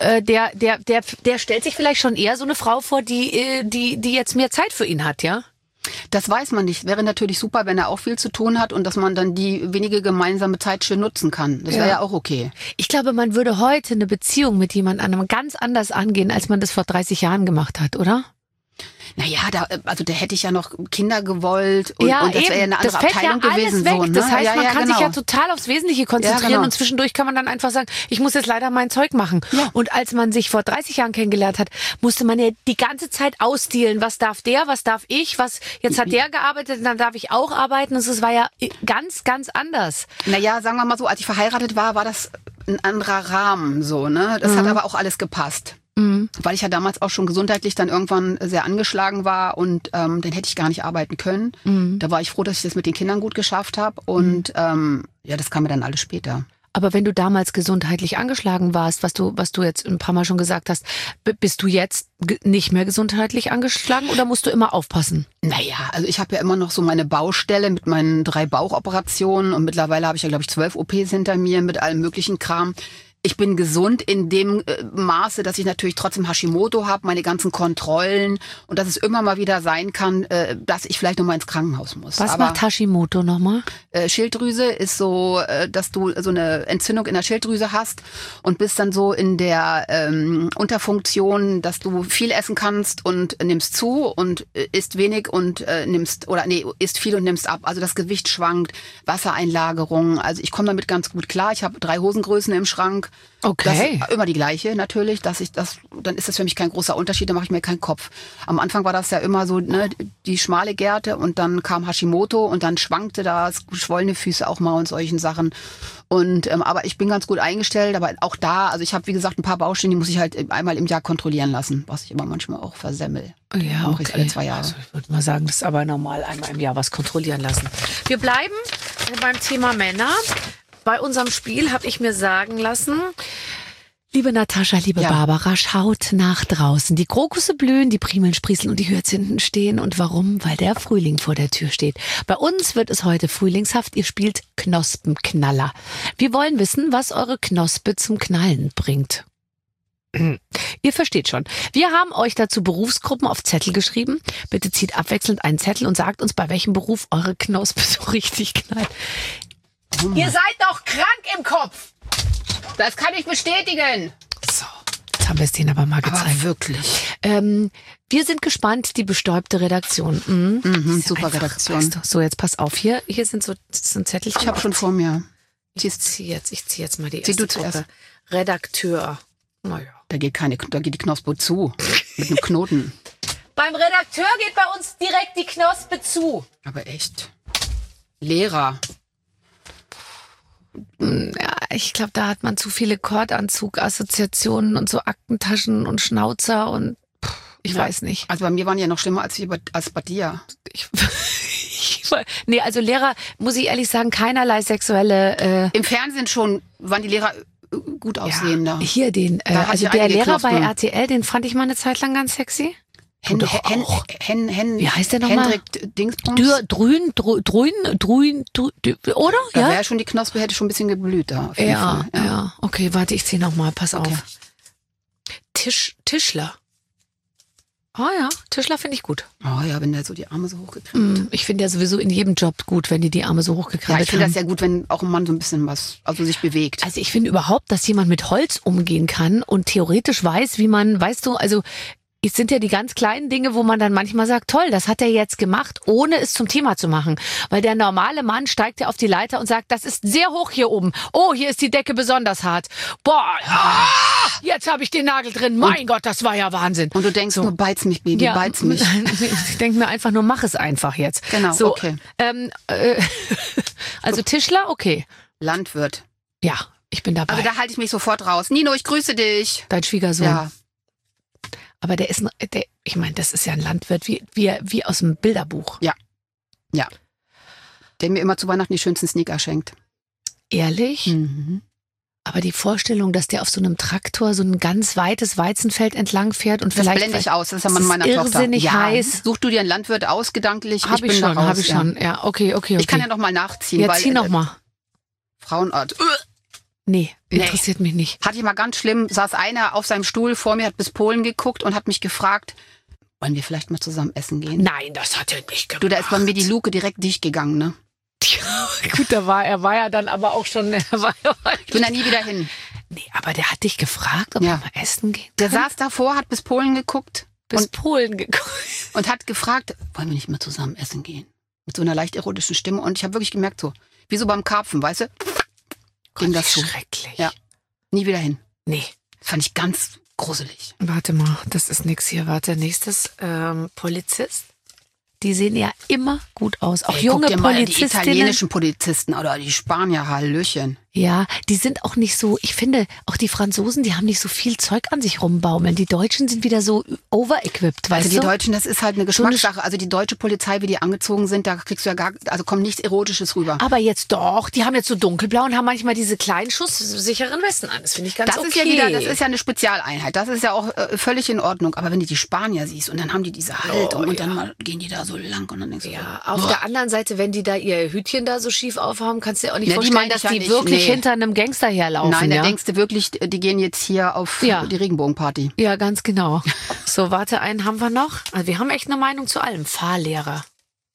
der stellt sich vielleicht schon eher so eine Frau vor, die jetzt mehr Zeit für ihn hat, ja? Das weiß man nicht. Wäre natürlich super, wenn er auch viel zu tun hat und dass man dann die wenige gemeinsame Zeit schön nutzen kann. Das wäre ja auch okay. Ich glaube, man würde heute eine Beziehung mit jemand anderem ganz anders angehen, als man das vor 30 Jahren gemacht hat, oder? Naja, da hätte ich ja noch Kinder gewollt und das wäre ja eine andere Abteilung gewesen. Weg. So, ne? Das heißt, man kann sich ja total aufs Wesentliche konzentrieren und zwischendurch kann man dann einfach sagen, ich muss jetzt leider mein Zeug machen. Ja. Und als man sich vor 30 Jahren kennengelernt hat, musste man ja die ganze Zeit ausdealen. Was darf der, was darf ich, jetzt hat der gearbeitet, dann darf ich auch arbeiten. Und es war ja ganz, ganz anders. Naja, sagen wir mal so, als ich verheiratet war das ein anderer Rahmen, so, ne? Das hat aber auch alles gepasst. Weil ich ja damals auch schon gesundheitlich dann irgendwann sehr angeschlagen war und dann hätte ich gar nicht arbeiten können. Da war ich froh, dass ich das mit den Kindern gut geschafft habe und das kam mir dann alles später. Aber wenn du damals gesundheitlich angeschlagen warst, was du jetzt ein paar Mal schon gesagt hast, bist du jetzt nicht mehr gesundheitlich angeschlagen oder musst du immer aufpassen? Naja, also ich habe ja immer noch so meine Baustelle mit meinen 3 Bauchoperationen und mittlerweile habe ich ja, glaube ich, 12 OPs hinter mir mit allem möglichen Kram. Ich bin gesund in dem Maße, dass ich natürlich trotzdem Hashimoto habe, meine ganzen Kontrollen und dass es immer mal wieder sein kann, dass ich vielleicht nochmal ins Krankenhaus muss. Was macht Hashimoto nochmal? Schilddrüse ist so, dass du so eine Entzündung in der Schilddrüse hast und bist dann so in der Unterfunktion, dass du viel essen kannst und nimmst zu und isst wenig und isst viel und nimmst ab. Also das Gewicht schwankt, Wassereinlagerung. Also ich komme damit ganz gut klar. Ich habe 3 Hosengrößen im Schrank. Okay. Das ist immer die gleiche natürlich, dann ist das für mich kein großer Unterschied, da mache ich mir keinen Kopf. Am Anfang war das ja immer so, ne, die schmale Gerte und dann kam Hashimoto und dann schwankte das, geschwollene Füße auch mal und solchen Sachen. Und aber ich bin ganz gut eingestellt, aber auch da, also ich habe wie gesagt ein paar Baustellen, die muss ich halt einmal im Jahr kontrollieren lassen, was ich immer manchmal auch versemmel. Ja, okay. Ich alle 2 Jahre. Also ich würde mal sagen, das ist aber normal, einmal im Jahr was kontrollieren lassen. Wir bleiben beim Thema Männer. Bei unserem Spiel habe ich mir sagen lassen, liebe Natascha, liebe Barbara, schaut nach draußen. Die Krokusse blühen, die Primeln sprießen und die Hyazinthen stehen. Und warum? Weil der Frühling vor der Tür steht. Bei uns wird es heute frühlingshaft. Ihr spielt Knospenknaller. Wir wollen wissen, was eure Knospe zum Knallen bringt. Ihr versteht schon. Wir haben euch dazu Berufsgruppen auf Zettel geschrieben. Bitte zieht abwechselnd einen Zettel und sagt uns, bei welchem Beruf eure Knospe so richtig knallt. Ihr seid doch krank im Kopf. Das kann ich bestätigen. So, jetzt haben wir es denen aber mal gezeigt. Aber wirklich. Wir sind gespannt, die bestäubte Redaktion. Super einfach, Redaktion. Weißt du. So, jetzt pass auf. Hier sind so ein Zettelchen. Ich habe schon vor mir. Ich zieh jetzt mal die erste Zieh du zuerst. Redakteur. Naja. Da geht die Knospe zu. Mit einem Knoten. Beim Redakteur geht bei uns direkt die Knospe zu. Aber echt. Lehrer. Ja, ich glaube, da hat man zu viele Kordanzug-Assoziationen und so Aktentaschen und Schnauzer und ich weiß nicht. Also bei mir waren die ja noch schlimmer als bei dir. Nee, also Lehrer, muss ich ehrlich sagen, keinerlei sexuelle... Im Fernsehen schon waren die Lehrer gut aussehender. Ja, hier also der Lehrer bei RTL, den fand ich mal eine Zeit lang ganz sexy. Wie heißt der nochmal? Hendrik Dingsbums? Drün, oder? Da wäre schon die Knospe, hätte schon ein bisschen geblüht da. Auf jeden Fall. Ja. Okay, warte, ich zieh nochmal, pass auf. Tischler. Oh ja, Tischler finde ich gut. Oh ja, wenn der so die Arme so hochgekrempelt. Ich finde ja sowieso in jedem Job gut, wenn die Arme so hochgekrempelt haben. Ja, ich finde das ja gut, wenn auch ein Mann so ein bisschen sich bewegt. Also ich finde überhaupt, dass jemand mit Holz umgehen kann und theoretisch weiß, wie man, weißt du, also es sind ja die ganz kleinen Dinge, wo man dann manchmal sagt, toll, das hat er jetzt gemacht, ohne es zum Thema zu machen. Weil der normale Mann steigt ja auf die Leiter und sagt, das ist sehr hoch hier oben. Oh, hier ist die Decke besonders hart. Boah, jetzt habe ich den Nagel drin. Mein Gott, das war ja Wahnsinn. Und du denkst nur, beiz mich, Baby, beiz mich. Ich denke mir einfach nur, mach es einfach jetzt. Genau, so, okay. Also Tischler, okay. Landwirt. Ja, ich bin dabei. Also da halte ich mich sofort raus. Nino, ich grüße dich. Dein Schwiegersohn. Ja. Aber ich meine, das ist ja ein Landwirt wie aus dem Bilderbuch. Ja. Ja. Der mir immer zu Weihnachten die schönsten Sneaker schenkt. Ehrlich? Mhm. Aber die Vorstellung, dass der auf so einem Traktor so ein ganz weites Weizenfeld entlang fährt und das vielleicht... blende ich aus, das ist ja man meiner Tochter. Irrsinnig heiß. Such du dir einen Landwirt aus, gedanklich. Hab ich schon. Ja, okay. Ich kann ja noch mal nachziehen. Ja, zieh noch mal. Frauenart. Nee, interessiert mich nicht. Hatte ich mal ganz schlimm, saß einer auf seinem Stuhl vor mir, hat bis Polen geguckt und hat mich gefragt, wollen wir vielleicht mal zusammen essen gehen? Nein, das hat er nicht gemacht. Du, da ist bei mir die Luke direkt dicht gegangen, ne? Ja, gut, er war ja dann aber auch schon... Ich bin da nie wieder hin. Nee, aber der hat dich gefragt, ob wir mal essen gehen können? Der saß davor, hat bis Polen geguckt. Und hat gefragt, wollen wir nicht mal zusammen essen gehen? Mit so einer leicht erotischen Stimme. Und ich habe wirklich gemerkt, so, wie so beim Karpfen, weißt du? Ging das so. Schrecklich. Ja. Nie wieder hin. Nee. Das fand ich ganz gruselig. Warte mal, das ist nix hier. Warte, nächstes. Polizist. Die sehen ja immer gut aus. Auch junge guck dir mal Polizistinnen. Die italienischen Polizisten oder die Spanier, Hallöchen. Ja, die sind auch nicht so, ich finde, auch die Franzosen, die haben nicht so viel Zeug an sich rumbaumeln. Die Deutschen sind wieder so overequipped, weißt du? Also die Deutschen, das ist halt eine Geschmackssache. Also die deutsche Polizei, wie die angezogen sind, da kriegst du ja kommt nichts Erotisches rüber. Aber jetzt doch, die haben jetzt so dunkelblau und haben manchmal diese kleinen schusssicheren Westen an. Das finde ich ganz okay. Das ist ja eine Spezialeinheit. Das ist ja auch völlig in Ordnung. Aber wenn du die Spanier siehst und dann haben die diese Haltung und dann mal gehen die da so lang und dann denkst du, auf der anderen Seite, wenn die da ihr Hütchen da so schief aufhaben, kannst du dir auch nicht vorstellen, dass die wirklich hinter einem Gangster herlaufen. Nein, da denkst du wirklich, die gehen jetzt hier auf die Regenbogenparty. Ja, ganz genau. So, warte, einen haben wir noch. Also wir haben echt eine Meinung zu allem. Fahrlehrer.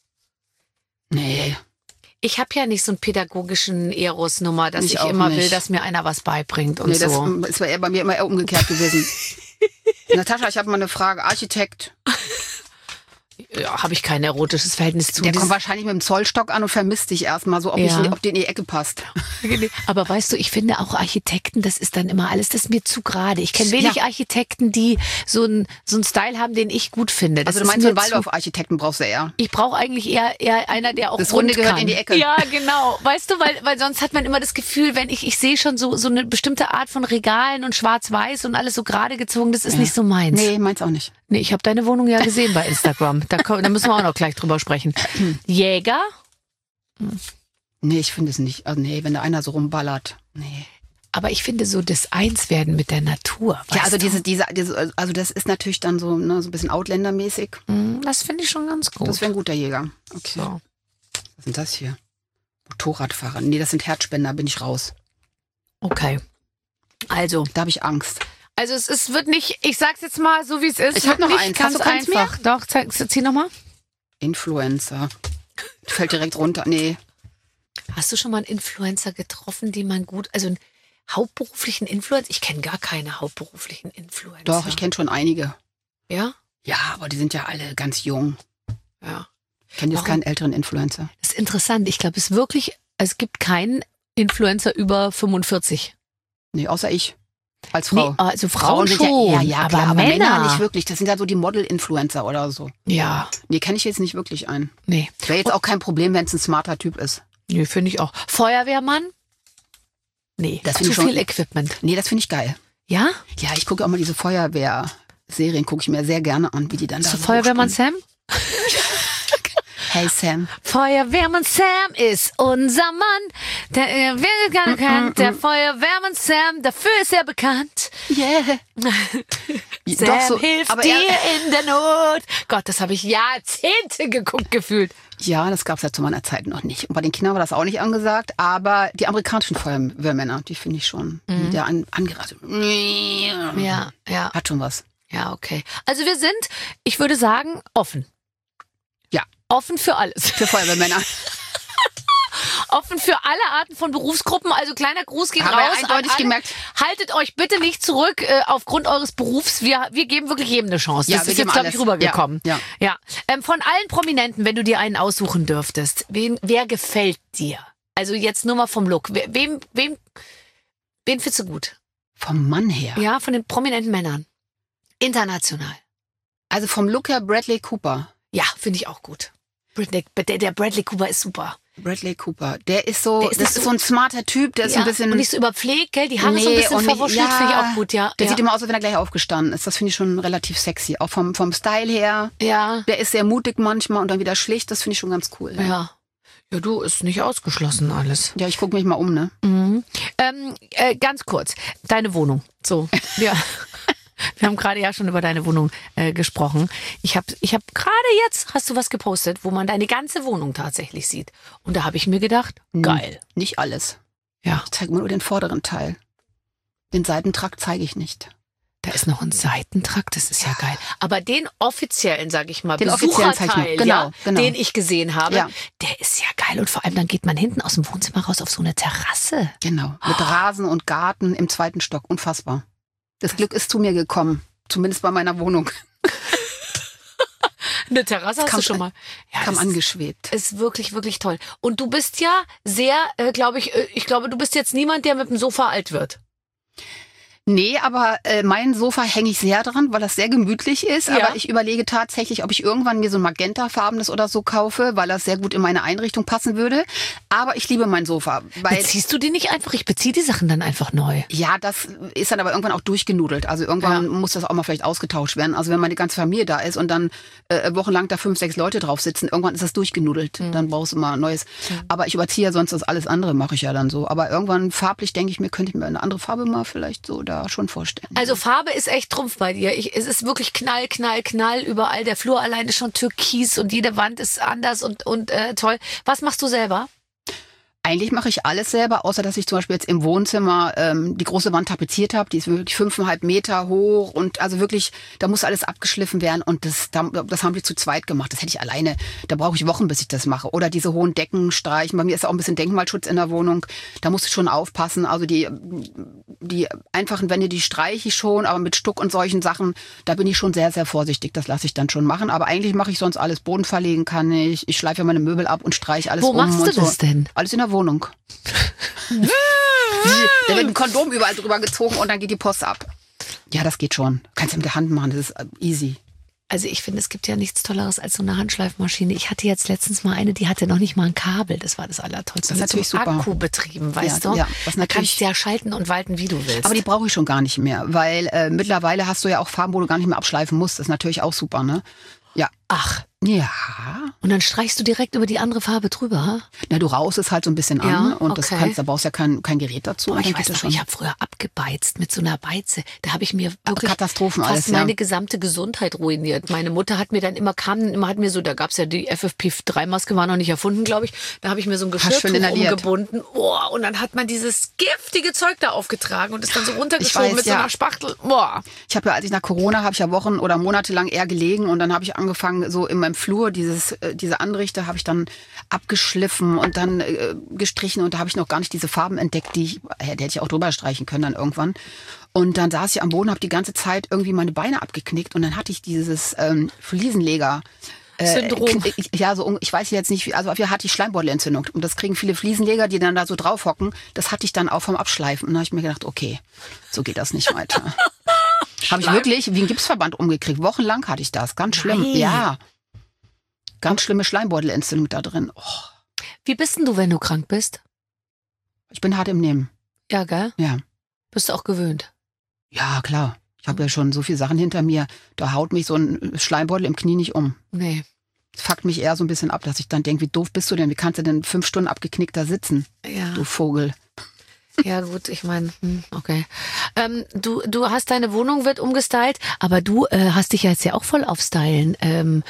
Nee. Ich habe ja nicht so einen pädagogischen Eros-Nummer, dass ich immer will, dass mir einer was beibringt und so. Das ist bei mir immer eher umgekehrt gewesen. Natascha, ich habe mal eine Frage. Architekt. Ja, habe ich kein erotisches Verhältnis zu. Der kommt wahrscheinlich mit dem Zollstock an und vermisst dich erstmal so, ob der in die Ecke passt. Aber weißt du, ich finde auch Architekten, das ist dann immer alles, das ist mir zu gerade. Ich kenne wenig Architekten, die so einen Style haben, den ich gut finde. Das also du meinst, so einen Waldorf-Architekten brauchst du eher? Ich brauche eigentlich eher einer, der auch das Runde gehört kann. In die Ecke. Ja, genau. Weißt du, weil sonst hat man immer das Gefühl, wenn ich sehe schon so eine bestimmte Art von Regalen und schwarz-weiß und alles so gerade gezogen, das ist nicht so meins. Nee, meins auch nicht. Nee, ich habe deine Wohnung ja gesehen bei Instagram. Da müssen wir auch noch gleich drüber sprechen. Jäger? Nee, ich finde es nicht. Also nee, wenn da einer so rumballert. Nee. Aber ich finde so das Einswerden mit der Natur. Ja, also also das ist natürlich dann so, ne, so ein bisschen Outlander-mäßig. Das finde ich schon ganz gut. Das wäre ein guter Jäger. Okay. So. Was sind das hier? Motorradfahrer. Nee, das sind Herzspender, bin ich raus. Okay. Also. Da habe ich Angst. Also es wird nicht, ich sag's jetzt mal so wie es ist. Ich habe noch eins. Ganz einfach. Doch, zieh noch mal. Influencer. Fällt direkt runter. Nee. Hast du schon mal einen Influencer getroffen, den man gut, also einen hauptberuflichen Influencer? Ich kenne gar keine hauptberuflichen Influencer. Doch, ich kenne schon einige. Ja? Ja, aber die sind ja alle ganz jung. Ja. Ich kenne jetzt keinen älteren Influencer. Das ist interessant. Ich glaube, es gibt keinen Influencer über 45. Nee, außer ich. Als Frau. Nee, also Frauen schon, aber klar, aber Männer nicht wirklich. Das sind ja so die Model-Influencer oder so. Ja. Nee, kenne ich jetzt nicht wirklich einen. Nee. Wäre jetzt auch kein Problem, wenn es ein smarter Typ ist. Nee, finde ich auch. Feuerwehrmann? Nee, das zu viel Equipment. Nee, das finde ich geil. Ja? Ja, ich gucke auch mal diese Feuerwehr-Serien, gucke ich mir sehr gerne an, wie die dann da so Feuerwehrmann Sam? Hey Sam. Feuerwehrmann Sam ist unser Mann. Der wird gar nicht bekannt. Der Feuerwehrmann Sam, dafür ist er bekannt. Yeah. Sam doch so, hilft dir in der Not. Gott, das habe ich Jahrzehnte geguckt gefühlt. Ja, das gab es ja zu meiner Zeit noch nicht. Und bei den Kindern war das auch nicht angesagt. Aber die amerikanischen Feuerwehrmänner, die finde ich schon wieder angerastet. Ja. Hat schon was. Ja, okay. Also wir sind, ich würde sagen, offen. Ja. Offen für alles. Für Feuerwehrmänner. Offen für alle Arten von Berufsgruppen. Also kleiner Gruß geht Haben raus. wir eindeutig gemerkt. Haltet euch bitte nicht zurück aufgrund eures Berufs. Wir geben wirklich jedem eine Chance. Ja, das ist jetzt, glaube ich, rübergekommen. Ja. Von allen Prominenten, wenn du dir einen aussuchen dürftest, wer gefällt dir? Also jetzt nur mal vom Look. Wen findest du gut? Vom Mann her? Ja, von den prominenten Männern. International. Also vom Look her Bradley Cooper. Ja, finde ich auch gut. Der Bradley Cooper ist super. Bradley Cooper, der ist so ein smarter Typ, der ist so ein bisschen... Und nicht so überpflegt, gell? Die Haare so ein bisschen verwuschelt, finde ich auch gut, ja. Der sieht immer aus, als wenn er gleich aufgestanden ist. Das finde ich schon relativ sexy. Auch vom Style her. Ja. Der ist sehr mutig manchmal und dann wieder schlicht. Das finde ich schon ganz cool. Ja. Ja, du, ist nicht ausgeschlossen alles. Ja, ich gucke mich mal um, ne? Mhm. Ganz kurz, deine Wohnung. So, ja. Wir haben gerade ja schon über deine Wohnung gesprochen. Ich hab gerade jetzt, hast du was gepostet, wo man deine ganze Wohnung tatsächlich sieht. Und da habe ich mir gedacht, geil. Nicht alles. Ja. Ich zeige mir nur den vorderen Teil. Den Seitentrakt zeige ich nicht. Da ist noch ein Seitentrakt, das ist ja geil. Aber den offiziellen, sag ich mal, den Besucherteil, genau. Den ich gesehen habe, der ist ja geil. Und vor allem, dann geht man hinten aus dem Wohnzimmer raus auf so eine Terrasse. Genau, mit Rasen und Garten im 2. Stock. Unfassbar. Das Glück ist zu mir gekommen, zumindest bei meiner Wohnung. Eine Terrasse hast du schon mal. Ja, kam angeschwebt. Ist wirklich, wirklich toll. Und du bist ja sehr, ich glaube, du bist jetzt niemand, der mit dem Sofa alt wird. Nee, aber mein Sofa hänge ich sehr dran, weil das sehr gemütlich ist. Ja. Aber ich überlege tatsächlich, ob ich irgendwann mir so ein magentafarbenes oder so kaufe, weil das sehr gut in meine Einrichtung passen würde. Aber ich liebe mein Sofa. Beziehst du die nicht einfach? Ich beziehe die Sachen dann einfach neu. Ja, das ist dann aber irgendwann auch durchgenudelt. Also irgendwann muss das auch mal vielleicht ausgetauscht werden. Also wenn meine ganze Familie da ist und dann wochenlang da 5, 6 Leute drauf sitzen, irgendwann ist das durchgenudelt. Dann brauchst du mal ein neues. Aber ich überziehe ja sonst das alles andere, mache ich ja dann so. Aber irgendwann farblich, denke ich mir, könnte ich mir eine andere Farbe mal vielleicht so da schon vorstellen. Also Farbe ist echt Trumpf bei dir. Es ist wirklich Knall, Knall, Knall überall. Der Flur allein ist schon türkis und jede Wand ist anders und toll. Was machst du selber? Eigentlich mache ich alles selber, außer dass ich zum Beispiel jetzt im Wohnzimmer die große Wand tapeziert habe. Die ist wirklich 5,5 Meter hoch und also wirklich, da muss alles abgeschliffen werden und das haben wir zu zweit gemacht. Das hätte ich alleine, da brauche ich Wochen, bis ich das mache. Oder diese hohen Decken streichen. Bei mir ist auch ein bisschen Denkmalschutz in der Wohnung. Da musst du schon aufpassen. Also die einfachen Wände, die streiche ich schon, aber mit Stuck und solchen Sachen, da bin ich schon sehr, sehr vorsichtig. Das lasse ich dann schon machen. Aber eigentlich mache ich sonst alles. Boden verlegen kann ich. Ich schleife meine Möbel ab und streiche alles um. Wo machst du das denn? Alles in der Wohnung. Da wird ein Kondom überall drüber gezogen und dann geht die Post ab. Ja, das geht schon. Kannst du mit der Hand machen, das ist easy. Also ich finde, es gibt ja nichts Tolleres als so eine Handschleifmaschine. Ich hatte jetzt letztens mal eine, die hatte noch nicht mal ein Kabel. Das war das Allertollste. Das ist natürlich super. Akku betrieben, weißt du? Ja, da kannst du ja schalten und walten, wie du willst. Aber die brauche ich schon gar nicht mehr, weil mittlerweile hast du ja auch Farben, wo du gar nicht mehr abschleifen musst. Das ist natürlich auch super, ne? Ja. Ach. Ja. Und dann streichst du direkt über die andere Farbe drüber, ha? Na, du raust es halt so ein bisschen an und okay. da brauchst du ja kein Gerät dazu. Aber ich weiß noch, ich habe früher abgebeizt mit so einer Beize. Da habe ich mir wirklich Katastrophen fast alles, meine gesamte Gesundheit ruiniert. Meine Mutter hat mir dann hat mir so, da gab's ja die FFP3-Maske, war noch nicht erfunden, glaube ich. Da habe ich mir so ein Geschirrtuch umgebunden. Oh, und dann hat man dieses giftige Zeug da aufgetragen und ist dann so runtergeschoben mit so einer Spachtel. Boah. Ich habe ja, als ich nach Corona, habe ich ja Wochen oder Monate lang eher gelegen und dann habe ich angefangen, so in meinem Flur, diese Anrichte habe ich dann abgeschliffen und dann gestrichen und da habe ich noch gar nicht diese Farben entdeckt, die hätte ich auch drüber streichen können dann irgendwann. Und dann saß ich am Boden, habe die ganze Zeit irgendwie meine Beine abgeknickt und dann hatte ich dieses Fliesenleger. Syndrom. Ich weiß jetzt nicht, also hier hatte ich Schleimbeutelentzündung und das kriegen viele Fliesenleger, die dann da so drauf hocken. Das hatte ich dann auch vom Abschleifen und dann habe ich mir gedacht, okay, so geht das nicht weiter. Habe ich wirklich wie ein Gipsverband umgekriegt. Wochenlang hatte ich das, ganz schlimm. Nein. Ja. Ganz schlimme Schleimbeutelentzündung da drin. Oh. Wie bist denn du, wenn du krank bist? Ich bin hart im Nehmen. Ja, gell? Ja. Bist du auch gewöhnt? Ja, klar. Ich habe ja schon so viele Sachen hinter mir. Da haut mich so ein Schleimbeutel im Knie nicht um. Nee. Das fuckt mich eher so ein bisschen ab, dass ich dann denke, wie doof bist du denn? Wie kannst du denn 5 Stunden abgeknickt da sitzen? Ja. Du Vogel. Ja gut, ich meine, okay. Du hast deine Wohnung wird umgestylt, aber du hast dich ja jetzt ja auch voll auf Stylen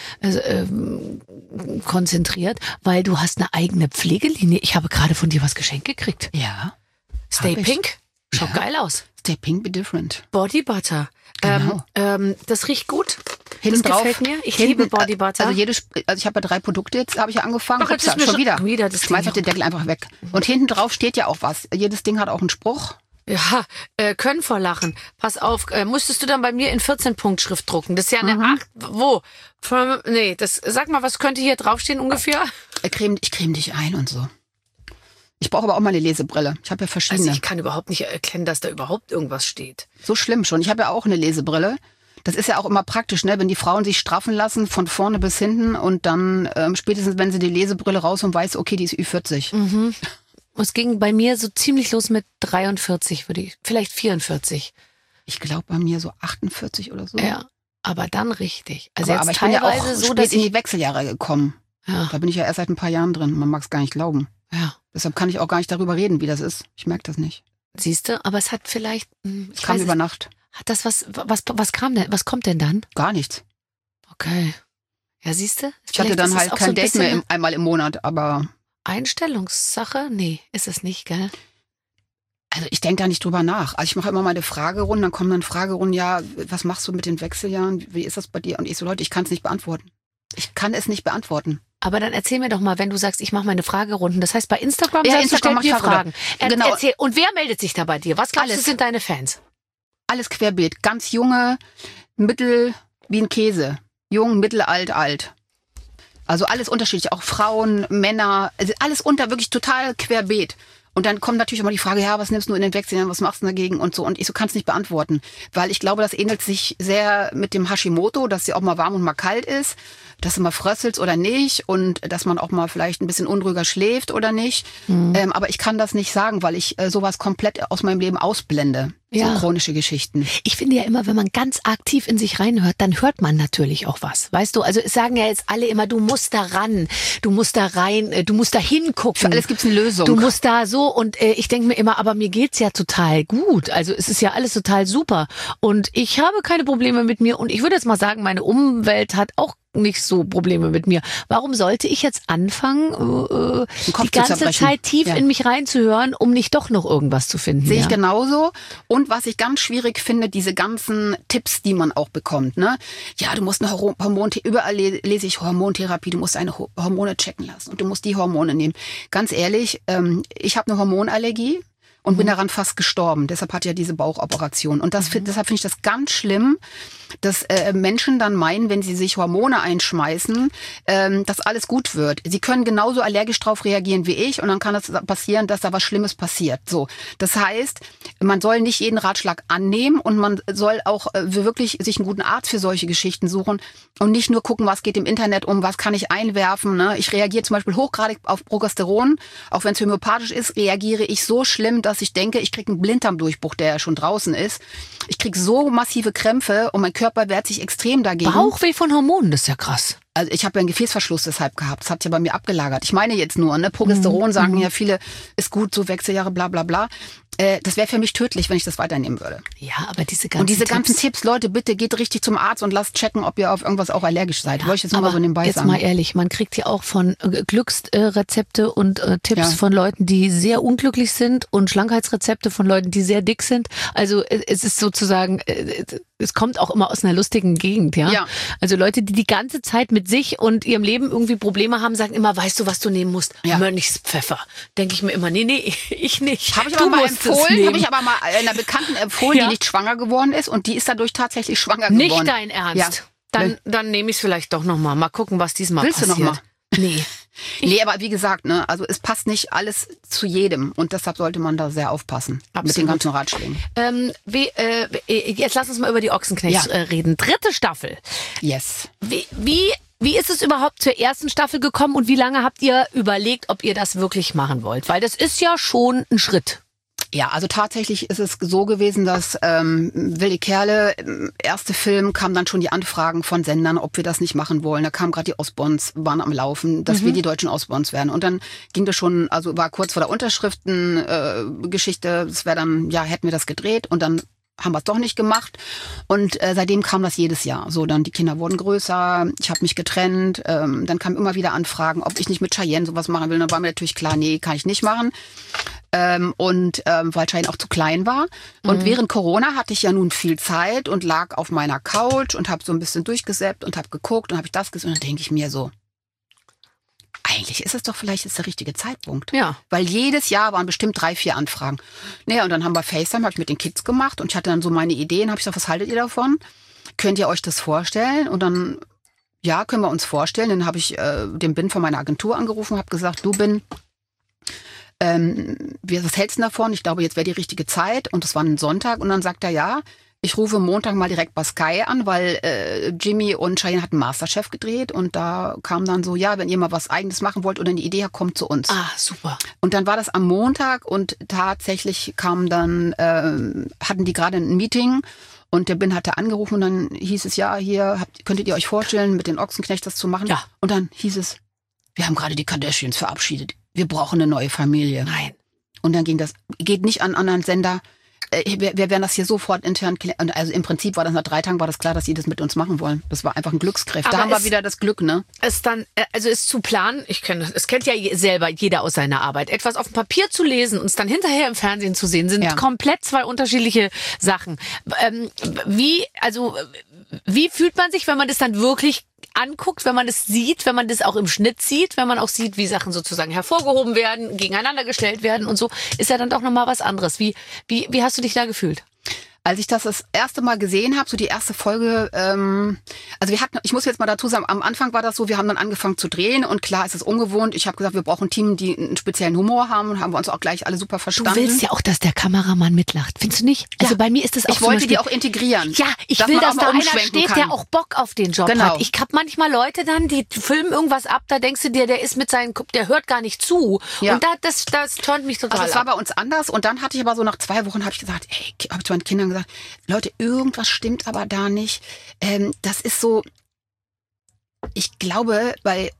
konzentriert, weil du hast eine eigene Pflegelinie. Ich habe gerade von dir was geschenkt gekriegt. Ja. Stay Pink. Schaut geil aus. Stay Pink, be different. Body Butter. Genau. Das riecht gut. Hinten das drauf, gefällt mir. Ich liebe Body Butter. Also ich habe ja 3 Produkte jetzt, habe ich ja angefangen. Ach, jetzt ist mir schon wieder. Schmeiß doch den Deckel einfach weg. Und hinten drauf steht ja auch was. Jedes Ding hat auch einen Spruch. Ja, können vor Lachen. Pass auf, musstest du dann bei mir in 14-Punkt-Schrift drucken. Das ist ja eine 8, wo? Sag mal, was könnte hier draufstehen ungefähr? Ich creme dich ein und so. Ich brauche aber auch mal eine Lesebrille. Ich habe ja verschiedene. Also ich kann überhaupt nicht erkennen, dass da überhaupt irgendwas steht. So schlimm schon. Ich habe ja auch eine Lesebrille. Das ist ja auch immer praktisch, ne, wenn die Frauen sich straffen lassen, von vorne bis hinten und dann spätestens, wenn sie die Lesebrille raus und weiß, okay, die ist Ü40. Mhm. Es ging bei mir so ziemlich los mit 43, vielleicht 44. Ich glaube bei mir so 48 oder so. Ja, aber dann richtig. Also aber ich bin ja auch so, spät in die Wechseljahre gekommen. Ja. Da bin ich ja erst seit ein paar Jahren drin. Man mag es gar nicht glauben. Ja. Deshalb kann ich auch gar nicht darüber reden, wie das ist. Ich merke das nicht. Siehst du, aber es hat vielleicht... Es kam über Nacht. Hat das was kam denn? Was kommt denn dann? Gar nichts. Okay. Ja, siehst du? Ich hatte dann halt kein Date mehr einmal im Monat, aber... Einstellungssache? Nee, ist es nicht, gell? Also ich denke da nicht drüber nach. Also ich mache immer meine Fragerunden, dann kommen dann Fragerunden, ja, was machst du mit den Wechseljahren? Wie ist das bei dir? Und ich so, Leute, ich kann es nicht beantworten. Ich kann es nicht beantworten. Aber dann erzähl mir doch mal, wenn du sagst, ich mache meine Fragerunden. Das heißt, bei Instagram sagst du, stellt mir Fragen. Genau. Erzähl. Und wer meldet sich da bei dir? Was glaubst du, sind deine Fans? Alles querbeet. Ganz junge, mittel, wie ein Käse. Jung, mittel, alt. Also alles unterschiedlich. Auch Frauen, Männer, also alles wirklich total querbeet. Und dann kommt natürlich immer die Frage, ja, was nimmst du in den Wechseljahren, was machst du dagegen und so. Und ich so kann es nicht beantworten, weil ich glaube, das ähnelt sich sehr mit dem Hashimoto, dass sie auch mal warm und mal kalt ist, dass du mal fröstelst oder nicht und dass man auch mal vielleicht ein bisschen unruhiger schläft oder nicht. Aber ich kann das nicht sagen, weil ich sowas komplett aus meinem Leben ausblende. Ja. So chronische Geschichten. Ich finde ja immer, wenn man ganz aktiv in sich reinhört, dann hört man natürlich auch was. Weißt du, also es sagen ja jetzt alle immer, du musst da ran, du musst da rein, du musst da hingucken. Für alles gibt's eine Lösung. Du musst da so und ich denke mir immer, aber mir geht's ja total gut. Also es ist ja alles total super und ich habe keine Probleme mit mir und ich würde jetzt mal sagen, meine Umwelt hat auch nicht so Probleme mit mir. Warum sollte ich jetzt anfangen, die ganze Zeit tief in mich reinzuhören, um nicht doch noch irgendwas zu finden? Sehe ich genauso. Und was ich ganz schwierig finde, diese ganzen Tipps, die man auch bekommt. Ne? Ja, du musst eine überall lese ich Hormontherapie, du musst deine Hormone checken lassen und du musst die Hormone nehmen. Ganz ehrlich, ich habe eine Hormonallergie. Und bin daran fast gestorben. Deshalb hatte ich ja diese Bauchoperation. Und deshalb finde ich das ganz schlimm, dass Menschen dann meinen, wenn sie sich Hormone einschmeißen, dass alles gut wird. Sie können genauso allergisch drauf reagieren wie ich und dann kann es passieren, dass da was Schlimmes passiert. So, das heißt, man soll nicht jeden Ratschlag annehmen und man soll auch wirklich sich einen guten Arzt für solche Geschichten suchen und nicht nur gucken, was geht im Internet um, was kann ich einwerfen. Ne? Ich reagiere zum Beispiel hochgradig auf Progesteron, auch wenn es homöopathisch ist, reagiere ich so schlimm, dass ich denke, ich kriege einen Blinddarmdurchbruch, der ja schon draußen ist. Ich kriege so massive Krämpfe und mein Körper wehrt sich extrem dagegen. Bauchweh von Hormonen, das ist ja krass. Also ich habe ja einen Gefäßverschluss deshalb gehabt. Das hat ja bei mir abgelagert. Ich meine jetzt nur, ne, Progesteron sagen ja viele, ist gut, so Wechseljahre, bla bla bla. Das wäre für mich tödlich, wenn ich das weiternehmen würde. Ja, aber diese ganzen Tipps, Leute, bitte geht richtig zum Arzt und lasst checken, ob ihr auf irgendwas auch allergisch seid. Wollte ich jetzt mal so nebenbei sagen. Jetzt mal ehrlich, man kriegt ja auch von Glücksrezepte und Tipps von Leuten, die sehr unglücklich sind und Schlankheitsrezepte von Leuten, die sehr dick sind. Also es ist sozusagen, es kommt auch immer aus einer lustigen Gegend, ja. Also Leute, die die ganze Zeit mit sich und ihrem Leben irgendwie Probleme haben, sagen immer, weißt du, was du nehmen musst? Ja. Mönchspfeffer. Denke ich mir immer, nee, ich nicht. Habe ich aber mal einer Bekannten empfohlen, die nicht schwanger geworden ist und die ist dadurch tatsächlich schwanger geworden. Nicht dein Ernst? Ja. Dann nehme ich es vielleicht doch nochmal. Mal gucken, was diesmal passiert. Willst du nochmal? Nee. Nee, aber wie gesagt, ne, also es passt nicht alles zu jedem und deshalb sollte man da sehr aufpassen. Absolut. Mit den ganzen Ratschlägen. Jetzt lass uns mal über die Ochsenknechts reden. 3. Staffel. Yes. Wie ist es überhaupt zur ersten Staffel gekommen und wie lange habt ihr überlegt, ob ihr das wirklich machen wollt? Weil das ist ja schon ein Schritt. Ja, also tatsächlich ist es so gewesen, dass Wilde Kerle, erste Film, kamen dann schon die Anfragen von Sendern, ob wir das nicht machen wollen. Da kamen gerade die Osborns, waren am Laufen, dass wir die deutschen Osborns werden. Und dann ging das schon, also war kurz vor der Unterschriftengeschichte, es wäre dann, ja, hätten wir das gedreht und dann haben wir es doch nicht gemacht. Und seitdem kam das jedes Jahr. So, dann die Kinder wurden größer, ich habe mich getrennt, dann kamen immer wieder Anfragen, ob ich nicht mit Cheyenne sowas machen will. Dann war mir natürlich klar, nee, kann ich nicht machen. Weil Cheyenne auch zu klein war. Und während Corona hatte ich ja nun viel Zeit und lag auf meiner Couch und habe so ein bisschen durchgesäppt und habe geguckt und habe ich das gesehen. Und dann denke ich mir so, eigentlich ist es doch vielleicht jetzt der richtige Zeitpunkt. Ja. Weil jedes Jahr waren bestimmt 3, 4 Anfragen. Naja, und dann haben wir FaceTime, habe ich mit den Kids gemacht und ich hatte dann so meine Ideen, habe ich gesagt, was haltet ihr davon? Könnt ihr euch das vorstellen? Und dann, ja, können wir uns vorstellen. Dann habe ich den Bin von meiner Agentur angerufen, habe gesagt, du Bin, was hältst du davon? Ich glaube, jetzt wäre die richtige Zeit. Und das war ein Sonntag. Und dann sagt er, ja, ich rufe Montag mal direkt bei Sky an, weil Jimmy und Cheyenne hatten Masterchef gedreht. Und da kam dann so, ja, wenn ihr mal was Eigenes machen wollt oder eine Idee habt, kommt zu uns. Ah, super. Und dann war das am Montag und tatsächlich kam dann, hatten die gerade ein Meeting. Und der Bin hatte angerufen und dann hieß es, ja, hier könntet ihr euch vorstellen, mit den Ochsenknecht das zu machen. Ja. Und dann hieß es, wir haben gerade die Kardashians verabschiedet. Wir brauchen eine neue Familie. Nein. Und dann geht nicht an anderen Sender. Wir werden das hier sofort intern klären. Also im Prinzip war das nach 3 Tagen war das klar, dass sie das mit uns machen wollen. Das war einfach ein Glücksgriff. Da haben wir wieder das Glück, ne? Ist zu planen, es kennt ja selber jeder aus seiner Arbeit. Etwas auf dem Papier zu lesen und es dann hinterher im Fernsehen zu sehen, sind komplett 2 unterschiedliche Sachen. Wie fühlt man sich, wenn man das dann wirklich anguckt, wenn man es sieht, wenn man das auch im Schnitt sieht, wenn man auch sieht, wie Sachen sozusagen hervorgehoben werden, gegeneinander gestellt werden und so, ist ja dann doch nochmal was anderes. Wie hast du dich da gefühlt? Als ich das erste Mal gesehen habe, so die erste Folge, ich muss jetzt mal dazu sagen, am Anfang war das so, wir haben dann angefangen zu drehen und klar ist es ungewohnt. Ich habe gesagt, wir brauchen ein Team, die einen speziellen Humor haben und haben wir uns auch gleich alle super verstanden. Du willst ja auch, dass der Kameramann mitlacht, findest du nicht? Ja. Also bei mir ist das auch ich wollte die auch integrieren. Ja, ich will, dass da einer steht, der auch Bock auf den Job hat. Ich habe manchmal Leute dann, die filmen irgendwas ab, da denkst du dir, der hört gar nicht zu. Ja. Und das turnt mich total Also das war bei uns anders und dann hatte ich aber so nach 2 Wochen habe ich gesagt, habe ich zu meinen Kindern gesagt, Leute, irgendwas stimmt aber da nicht. Das ist so, ich glaube,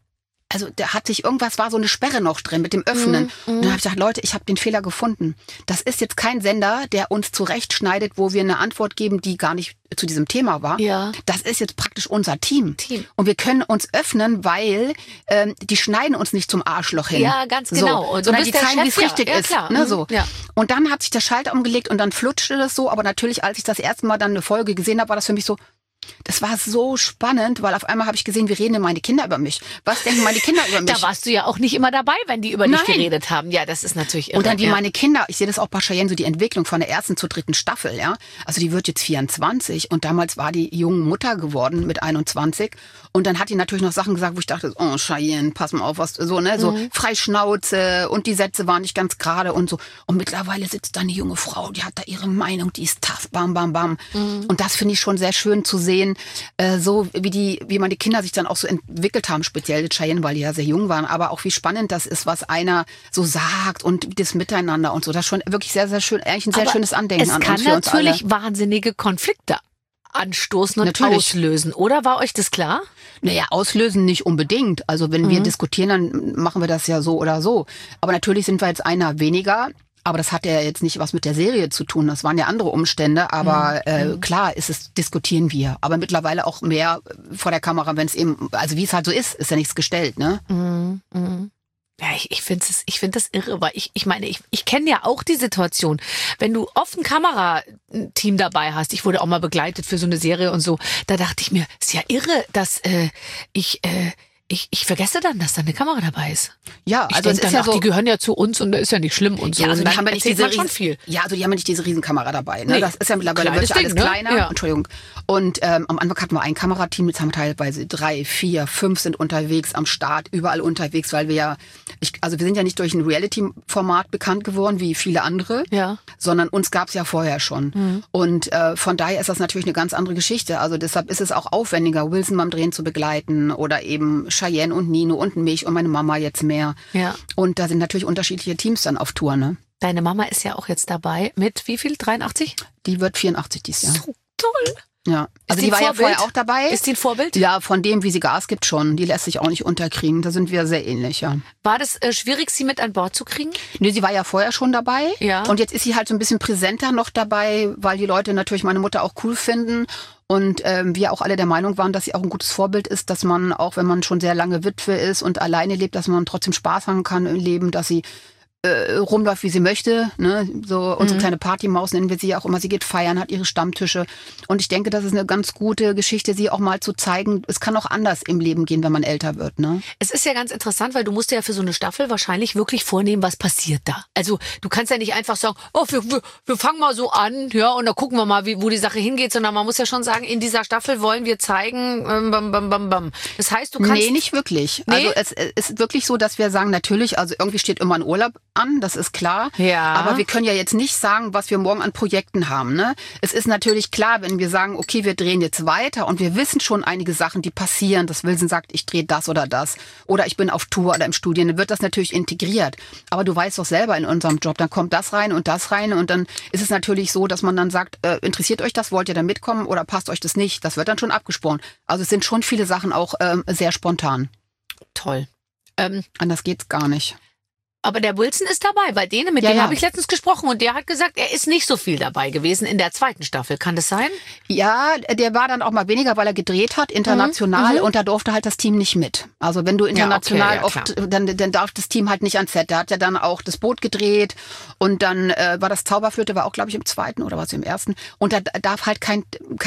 war so eine Sperre noch drin mit dem Öffnen. Und dann habe ich gesagt, Leute, ich habe den Fehler gefunden. Das ist jetzt kein Sender, der uns zurechtschneidet, wo wir eine Antwort geben, die gar nicht zu diesem Thema war. Ja. Das ist jetzt praktisch unser Team. Und wir können uns öffnen, weil die schneiden uns nicht zum Arschloch hin. Ja, ganz genau. So, sondern die zeigen, wie es richtig ist. Klar. Ne, so. Ja. Und dann hat sich der Schalter umgelegt und dann flutschte das so. Aber natürlich, als ich das erste Mal dann eine Folge gesehen habe, war das für mich so, das war so spannend, weil auf einmal habe ich gesehen, wie reden meine Kinder über mich. Was denken meine Kinder über mich? Da warst du ja auch nicht immer dabei, wenn die über dich geredet haben. Ja, das ist natürlich irre. Und dann wie meine Kinder, ich sehe das auch bei Cheyenne, so die Entwicklung von der 1. zur 3. Staffel, ja. Also die wird jetzt 24 und damals war die junge Mutter geworden mit 21. Und dann hat die natürlich noch Sachen gesagt, wo ich dachte, oh Cheyenne, pass mal auf, was so, ne, so Freischnauze und die Sätze waren nicht ganz gerade und so. Und mittlerweile sitzt da eine junge Frau, die hat da ihre Meinung, die ist tough, bam, bam, bam. Und das finde ich schon sehr schön zu sehen, so wie meine Kinder sich dann auch so entwickelt haben, speziell Cheyenne, weil die ja sehr jung waren, aber auch wie spannend das ist, was einer so sagt und das Miteinander und so. Das ist schon wirklich sehr, sehr schön, eigentlich ein sehr schönes Andenken an uns für uns alle. Es kann natürlich wahnsinnige Konflikte anstoßen und auslösen, oder? War euch das klar? Naja, auslösen nicht unbedingt. Also wenn wir diskutieren, dann machen wir das ja so oder so. Aber natürlich sind wir jetzt einer weniger. Aber das hat ja jetzt nicht was mit der Serie zu tun. Das waren ja andere Umstände. Aber klar diskutieren wir. Aber mittlerweile auch mehr vor der Kamera, wenn es eben, also wie es halt so ist ja nichts gestellt, ne? Ja, ich finde das irre, weil ich meine, ich kenne ja auch die Situation, wenn du oft ein Kamerateam dabei hast, ich wurde auch mal begleitet für so eine Serie und so, da dachte ich mir, ist ja irre, dass ich vergesse dann, dass da eine Kamera dabei ist. Ja, also es ist ja so, die gehören ja zu uns und das ist ja nicht schlimm und so. Ja, also und die haben ja nicht diese schon viel. Ja, also die haben ja nicht diese Riesenkamera dabei. Ne? Nee. Das ist ja mittlerweile wirklich alles kleiner. Ja. Entschuldigung. Und am Anfang hatten wir ein Kamerateam, jetzt haben wir teilweise 3, 4, 5 sind unterwegs am Start, überall unterwegs, weil wir wir sind ja nicht durch ein Reality-Format bekannt geworden, wie viele andere, sondern uns gab es ja vorher schon. Und von daher ist das natürlich eine ganz andere Geschichte. Also deshalb ist es auch aufwendiger, Wilson beim Drehen zu begleiten oder eben Cheyenne und Nino und mich und meine Mama jetzt mehr. Ja. Und da sind natürlich unterschiedliche Teams dann auf Tour, ne? Deine Mama ist ja auch jetzt dabei mit wie viel? 83? Die wird 84 dieses Jahr. So toll. Ja, also die war ja vorher auch dabei. Ist die ein Vorbild? Ja, von dem, wie sie Gas gibt schon. Die lässt sich auch nicht unterkriegen. Da sind wir sehr ähnlich, ja. War das schwierig, sie mit an Bord zu kriegen? Nee, sie war ja vorher schon dabei. Ja. Und jetzt ist sie halt so ein bisschen präsenter noch dabei, weil die Leute natürlich meine Mutter auch cool finden. Und wir auch alle der Meinung waren, dass sie auch ein gutes Vorbild ist, dass man, auch wenn man schon sehr lange Witwe ist und alleine lebt, dass man trotzdem Spaß haben kann im Leben, dass sie rumläuft, wie sie möchte. Ne? So unsere kleine Partymaus nennen wir sie auch immer. Sie geht feiern, hat ihre Stammtische. Und ich denke, das ist eine ganz gute Geschichte, sie auch mal zu zeigen, es kann auch anders im Leben gehen, wenn man älter wird. Ne? Es ist ja ganz interessant, weil du musst ja für so eine Staffel wahrscheinlich wirklich vornehmen, was passiert da. Also du kannst ja nicht einfach sagen, oh, wir fangen mal so an, ja, und dann gucken wir mal, wo die Sache hingeht, sondern man muss ja schon sagen, in dieser Staffel wollen wir zeigen, bam, bam, bam, bam. Das heißt, du kannst... Nee, nicht wirklich. Nee? Also es ist wirklich so, dass wir sagen, natürlich, also irgendwie steht immer ein Urlaub an, das ist klar. Ja. Aber wir können ja jetzt nicht sagen, was wir morgen an Projekten haben. Ne? Es ist natürlich klar, wenn wir sagen, okay, wir drehen jetzt weiter und wir wissen schon einige Sachen, die passieren, dass Wilson sagt, ich drehe das oder ich bin auf Tour oder im Studio, dann wird das natürlich integriert. Aber du weißt doch selber in unserem Job, dann kommt das rein und dann ist es natürlich so, dass man dann sagt, interessiert euch das, wollt ihr da mitkommen oder passt euch das nicht? Das wird dann schon abgesprochen. Also es sind schon viele Sachen auch sehr spontan. Toll. Anders geht's gar nicht. Aber der Wilson ist dabei, weil mit dem habe ich letztens gesprochen und der hat gesagt, er ist nicht so viel dabei gewesen in der zweiten Staffel. Kann das sein? Ja, der war dann auch mal weniger, weil er gedreht hat, international, und da durfte halt das Team nicht mit. Also wenn du international dann darf das Team halt nicht ans Set. Der hat ja dann auch das Boot gedreht und dann war das Zauberflöte, war auch, glaube ich, im zweiten oder was im ersten. Und da darf halt kein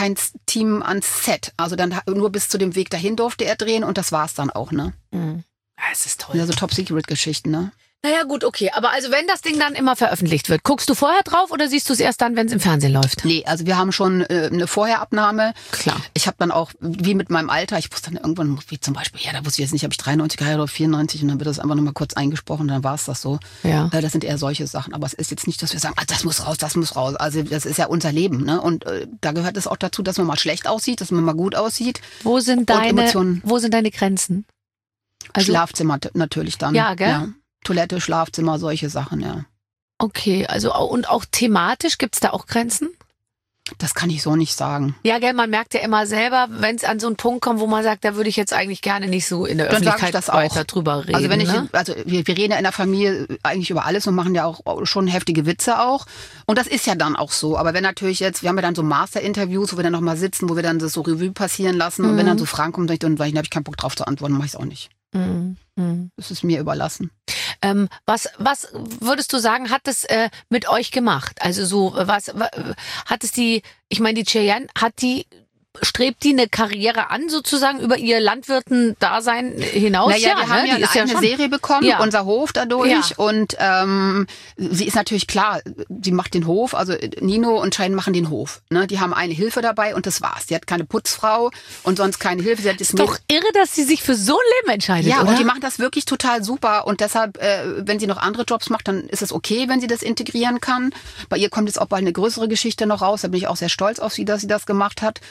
Team ans Set. Also dann nur bis zu dem Weg dahin durfte er drehen und das war's dann auch, ne? Mhm. Das ist toll. Ja, so Top-Secret-Geschichten, ne? Naja, gut, okay. Aber also wenn das Ding dann immer veröffentlicht wird, guckst du vorher drauf oder siehst du es erst dann, wenn es im Fernsehen läuft? Nee, also wir haben schon eine Vorherabnahme. Klar. Ich habe dann auch, wie mit meinem Alter, ich wusste dann irgendwann, wie zum Beispiel, da wusste ich jetzt nicht, habe ich 93 geheiratet oder 94 und dann wird das einfach nochmal kurz eingesprochen und dann war es das so. Ja. Das sind eher solche Sachen. Aber es ist jetzt nicht, dass wir sagen, das muss raus, das muss raus. Also das ist ja unser Leben, ne? Und da gehört es auch dazu, dass man mal schlecht aussieht, dass man mal gut aussieht. Wo sind deine Grenzen? Also, Schlafzimmer natürlich dann. Ja, gell? Ja. Toilette, Schlafzimmer, solche Sachen, ja. Okay, also und auch thematisch, gibt's da auch Grenzen? Das kann ich so nicht sagen. Ja, gell, man merkt ja immer selber, wenn es an so einen Punkt kommt, wo man sagt, da würde ich jetzt eigentlich gerne nicht so in der Öffentlichkeit weiter drüber reden. Also wir reden ja in der Familie eigentlich über alles und machen ja auch schon heftige Witze auch. Und das ist ja dann auch so. Aber wenn natürlich jetzt, wir haben ja dann so Master-Interviews, wo wir dann nochmal sitzen, wo wir dann das so Revue passieren lassen. Und wenn dann so Fragen kommen, dann habe ich keinen Bock drauf zu antworten, mache ich es auch nicht. Das ist mir überlassen. Was würdest du sagen, hat es mit euch gemacht? Also so, was hat es die Cheyenne, strebt die eine Karriere an, sozusagen, über ihr Landwirten-Dasein hinaus? Naja, wir haben ja eine Serie bekommen, unser Hof dadurch. Ja. Und sie ist natürlich klar, sie macht den Hof, also Nino und Cheyenne machen den Hof. Ne? Die haben eine Hilfe dabei und das war's. Die hat keine Putzfrau und sonst keine Hilfe. Sie hat ist doch irre, dass sie sich für so ein Leben entscheidet, ja, oder? Und die machen das wirklich total super. Und deshalb, wenn sie noch andere Jobs macht, dann ist es okay, wenn sie das integrieren kann. Bei ihr kommt jetzt auch bald eine größere Geschichte noch raus. Da bin ich auch sehr stolz auf sie, dass sie das gemacht hat.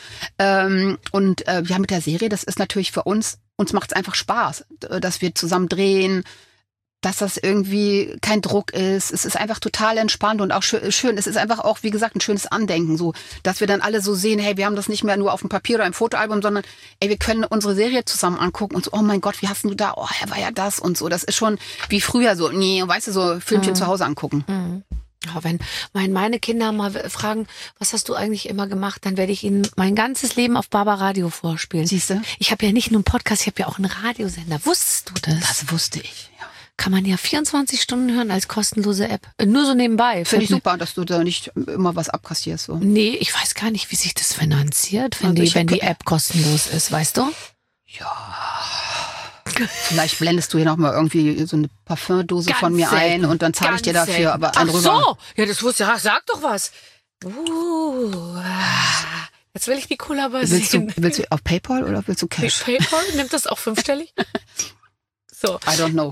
Mit der Serie, das ist natürlich für uns macht es einfach Spaß, dass wir zusammen drehen, dass das irgendwie kein Druck ist. Es ist einfach total entspannt und auch schön. Es ist einfach auch, wie gesagt, ein schönes Andenken, so, dass wir dann alle so sehen, hey, wir haben das nicht mehr nur auf dem Papier oder im Fotoalbum, sondern wir können unsere Serie zusammen angucken und so, oh mein Gott, wie hast du da? Oh, war ja das und so. Das ist schon wie früher so, weißt du, so Filmchen zu Hause angucken. Ja, wenn meine Kinder mal fragen, was hast du eigentlich immer gemacht, dann werde ich ihnen mein ganzes Leben auf Barbaradio vorspielen. Siehst du? Ich habe ja nicht nur einen Podcast, ich habe ja auch einen Radiosender. Wusstest du das? Das wusste ich, ja. Kann man ja 24 Stunden hören als kostenlose App. Nur so nebenbei. Finde ich super, dass du da nicht immer was abkassierst. So. Nee, ich weiß gar nicht, wie sich das finanziert, wenn die App kostenlos ist, weißt du? Ja. Vielleicht blendest du hier nochmal irgendwie so eine Parfümdose von mir ein und dann zahle ich dir dafür aber einen rüber. Ach so, ja, das wusste ich. Sag doch was. Jetzt will ich die Cola sehen. Willst du auf PayPal oder willst du Cash? PayPal? Nimmt das auch 5-stellig? So. I don't know.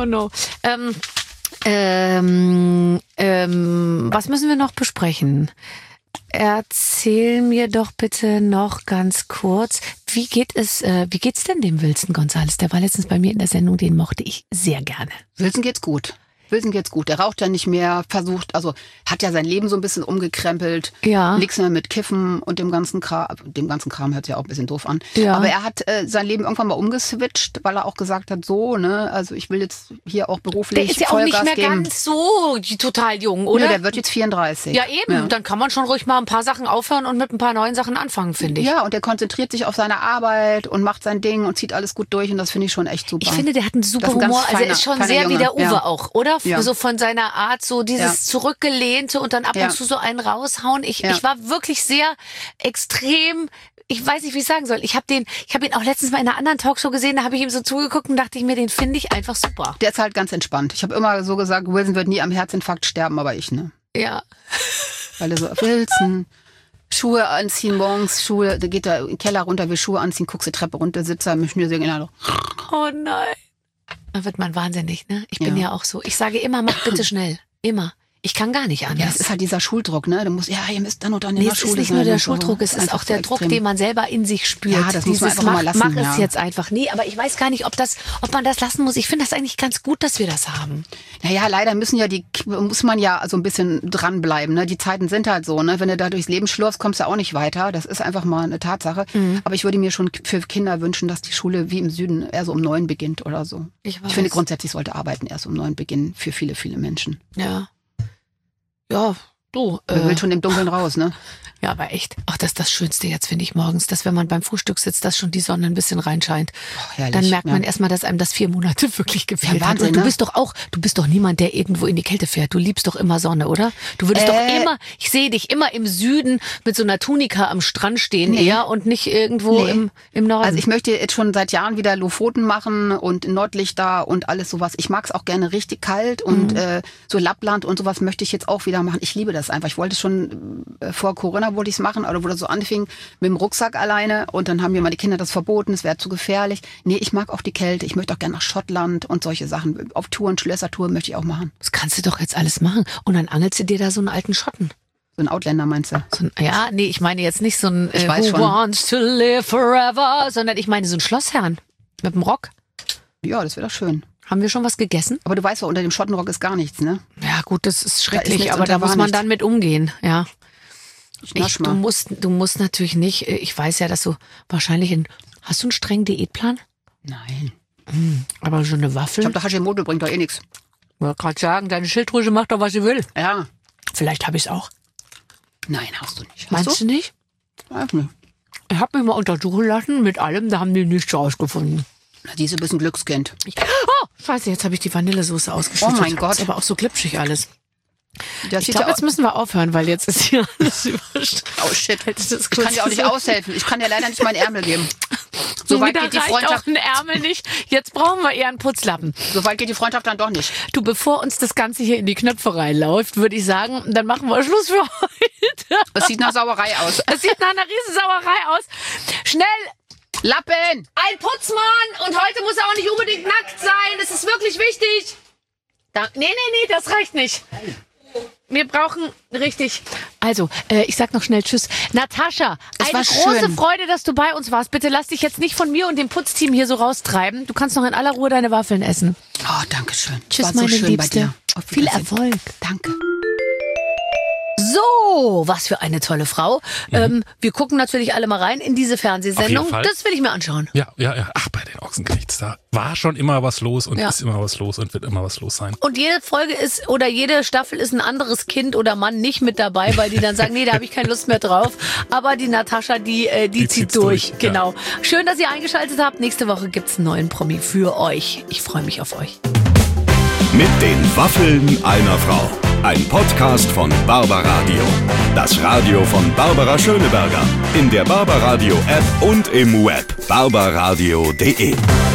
Was müssen wir noch besprechen? Erzähl mir doch bitte noch ganz kurz, wie geht's denn dem Wilson González? Der war letztens bei mir in der Sendung, den mochte ich sehr gerne. Wilson geht's gut. Wilson geht's gut. Der raucht ja nicht mehr, hat ja sein Leben so ein bisschen umgekrempelt. Ja. Nichts mehr mit Kiffen und dem ganzen Kram. Dem ganzen Kram hört sich ja auch ein bisschen doof an. Ja. Aber er hat sein Leben irgendwann mal umgeswitcht, weil er auch gesagt hat, so, ne, also ich will jetzt hier auch beruflich Der ist ja auch Vollgas nicht mehr geben. ganz so total jung, oder? Ja, der wird jetzt 34. Ja, eben. Dann kann man schon ruhig mal ein paar Sachen aufhören und mit ein paar neuen Sachen anfangen, finde ich. Ja, und der konzentriert sich auf seine Arbeit und macht sein Ding und zieht alles gut durch und das finde ich schon echt super. Ich finde, der hat einen super Humor. Also er ist schon sehr wie der Uwe auch, oder? Ja. So von seiner Art, so dieses Zurückgelehnte und dann ab und zu so einen raushauen. Ich war wirklich sehr extrem, ich weiß nicht, wie ich sagen soll. Ich habe ihn auch letztens mal in einer anderen Talkshow gesehen, da habe ich ihm so zugeguckt und dachte ich mir, den finde ich einfach super. Der ist halt ganz entspannt. Ich habe immer so gesagt, Wilson wird nie am Herzinfarkt sterben, aber ich, ne? Ja. Weil er so, Wilson, Schuhe anziehen morgens, da geht er in den Keller runter, will Schuhe anziehen, guckst die Treppe runter, sitzt er mit Schnürsenkeln. Genau. Oh nein. Da wird man wahnsinnig, ne? Ich bin ja auch so. Ich sage immer, mach bitte schnell. Immer. Ich kann gar nicht anders. Ja, das ist halt dieser Schuldruck, ne? Du musst, ihr müsst dann und dann in der Schule sein. Es ist nicht nur der Schuldruck, es ist auch der Druck, den man selber in sich spürt. Ja, das muss man einfach mal lassen. Mach es jetzt einfach. Nee, aber ich weiß gar nicht, ob man das lassen muss. Ich finde das eigentlich ganz gut, dass wir das haben. Naja, leider muss man ja so ein bisschen dranbleiben, ne? Die Zeiten sind halt so, ne? Wenn du da durchs Leben schlurfst, kommst du auch nicht weiter. Das ist einfach mal eine Tatsache. Aber ich würde mir schon für Kinder wünschen, dass die Schule wie im Süden eher so um 9 beginnt oder so. Ich finde grundsätzlich sollte Arbeiten erst um 9 beginnen für viele, viele Menschen. Ja. Ja, du. Man will schon im Dunkeln raus, ne? Ja, aber echt. Ach, das ist das Schönste jetzt, finde ich, morgens, dass wenn man beim Frühstück sitzt, dass schon die Sonne ein bisschen reinscheint. Oh, herrlich, dann merkt man erstmal, dass einem das 4 Monate wirklich gefehlt hat. Und du bist doch niemand, der irgendwo in die Kälte fährt. Du liebst doch immer Sonne, oder? Du würdest doch immer, ich sehe dich immer im Süden mit so einer Tunika am Strand stehen eher und nicht irgendwo im Norden. Also ich möchte jetzt schon seit Jahren wieder Lofoten machen und Nordlichter und alles sowas. Ich mag es auch gerne richtig kalt und so Lappland und sowas möchte ich jetzt auch wieder machen. Ich liebe das einfach. Ich wollte schon vor Corona wollte ich es machen, oder wo das so anfing mit dem Rucksack alleine und dann haben mir meine Kinder das verboten, es wäre zu gefährlich. Nee, ich mag auch die Kälte, ich möchte auch gerne nach Schottland und solche Sachen. Auf Touren, Schlössertouren möchte ich auch machen. Das kannst du doch jetzt alles machen und dann angelst du dir da so einen alten Schotten. So ein Outlander meinst du? Ich meine jetzt nicht so ein Who Wants to Live Forever, sondern ich meine so ein Schlossherrn mit dem Rock. Ja, das wäre doch schön. Haben wir schon was gegessen? Aber du weißt ja, unter dem Schottenrock ist gar nichts, ne? Ja gut, das ist schrecklich, aber da muss man dann mit umgehen, ja. Du musst natürlich nicht, ich weiß ja, dass du wahrscheinlich hast du einen strengen Diätplan? Nein. Aber so eine Waffel? Ich glaube, der Hashimoto bringt doch eh nichts. Ich wollte gerade sagen, deine Schilddrüse macht doch, was sie will. Ja. Vielleicht habe ich es auch. Nein, hast du nicht. Meinst du nicht? Weiß nicht. Ich habe mich mal untersuchen lassen mit allem, da haben die nichts rausgefunden. Na, die ist ein bisschen Glückskind. Oh, scheiße, jetzt habe ich die Vanillesoße ausgeschüttet. Oh mein Gott. Ist aber auch so glitschig alles. Ich glaube, jetzt müssen wir aufhören, weil jetzt ist hier alles überstanden. Oh shit. Ich kann dir auch nicht aushelfen. Ich kann dir leider nicht meinen Ärmel geben. So weit geht die Freundschaft. Auch ein Ärmel nicht. Jetzt brauchen wir eher einen Putzlappen. So weit geht die Freundschaft dann doch nicht. Du, bevor uns das Ganze hier in die Knöpfe reinläuft, würde ich sagen, dann machen wir Schluss für heute. Es sieht nach Sauerei aus. Es sieht nach einer riesen Sauerei aus. Schnell! Lappen! Ein Putzmann! Und heute muss er auch nicht unbedingt nackt sein. Das ist wirklich wichtig. Nee, das reicht nicht. Wir brauchen richtig. Also, ich sag noch schnell Tschüss. Natascha, eine große Freude, dass du bei uns warst. Bitte lass dich jetzt nicht von mir und dem Putzteam hier so raustreiben. Du kannst noch in aller Ruhe deine Waffeln essen. Oh, danke schön. Tschüss, meine Liebste. Viel Erfolg. Danke. So, was für eine tolle Frau. Wir gucken natürlich alle mal rein in diese Fernsehsendung. Das will ich mir anschauen. Ja. Ach, bei den Ochsenknechts, da war schon immer was los und ist immer was los und wird immer was los sein. Und jede Folge ist oder jede Staffel ist ein anderes Kind oder Mann nicht mit dabei, weil die dann sagen, nee, da habe ich keine Lust mehr drauf. Aber die Natascha, die zieht durch. Genau. Ja. Schön, dass ihr eingeschaltet habt. Nächste Woche gibt's einen neuen Promi für euch. Ich freue mich auf euch. Mit den Waffeln einer Frau. Ein Podcast von Barbaradio. Das Radio von Barbara Schöneberger. In der Barbaradio App und im Web barbaradio.de.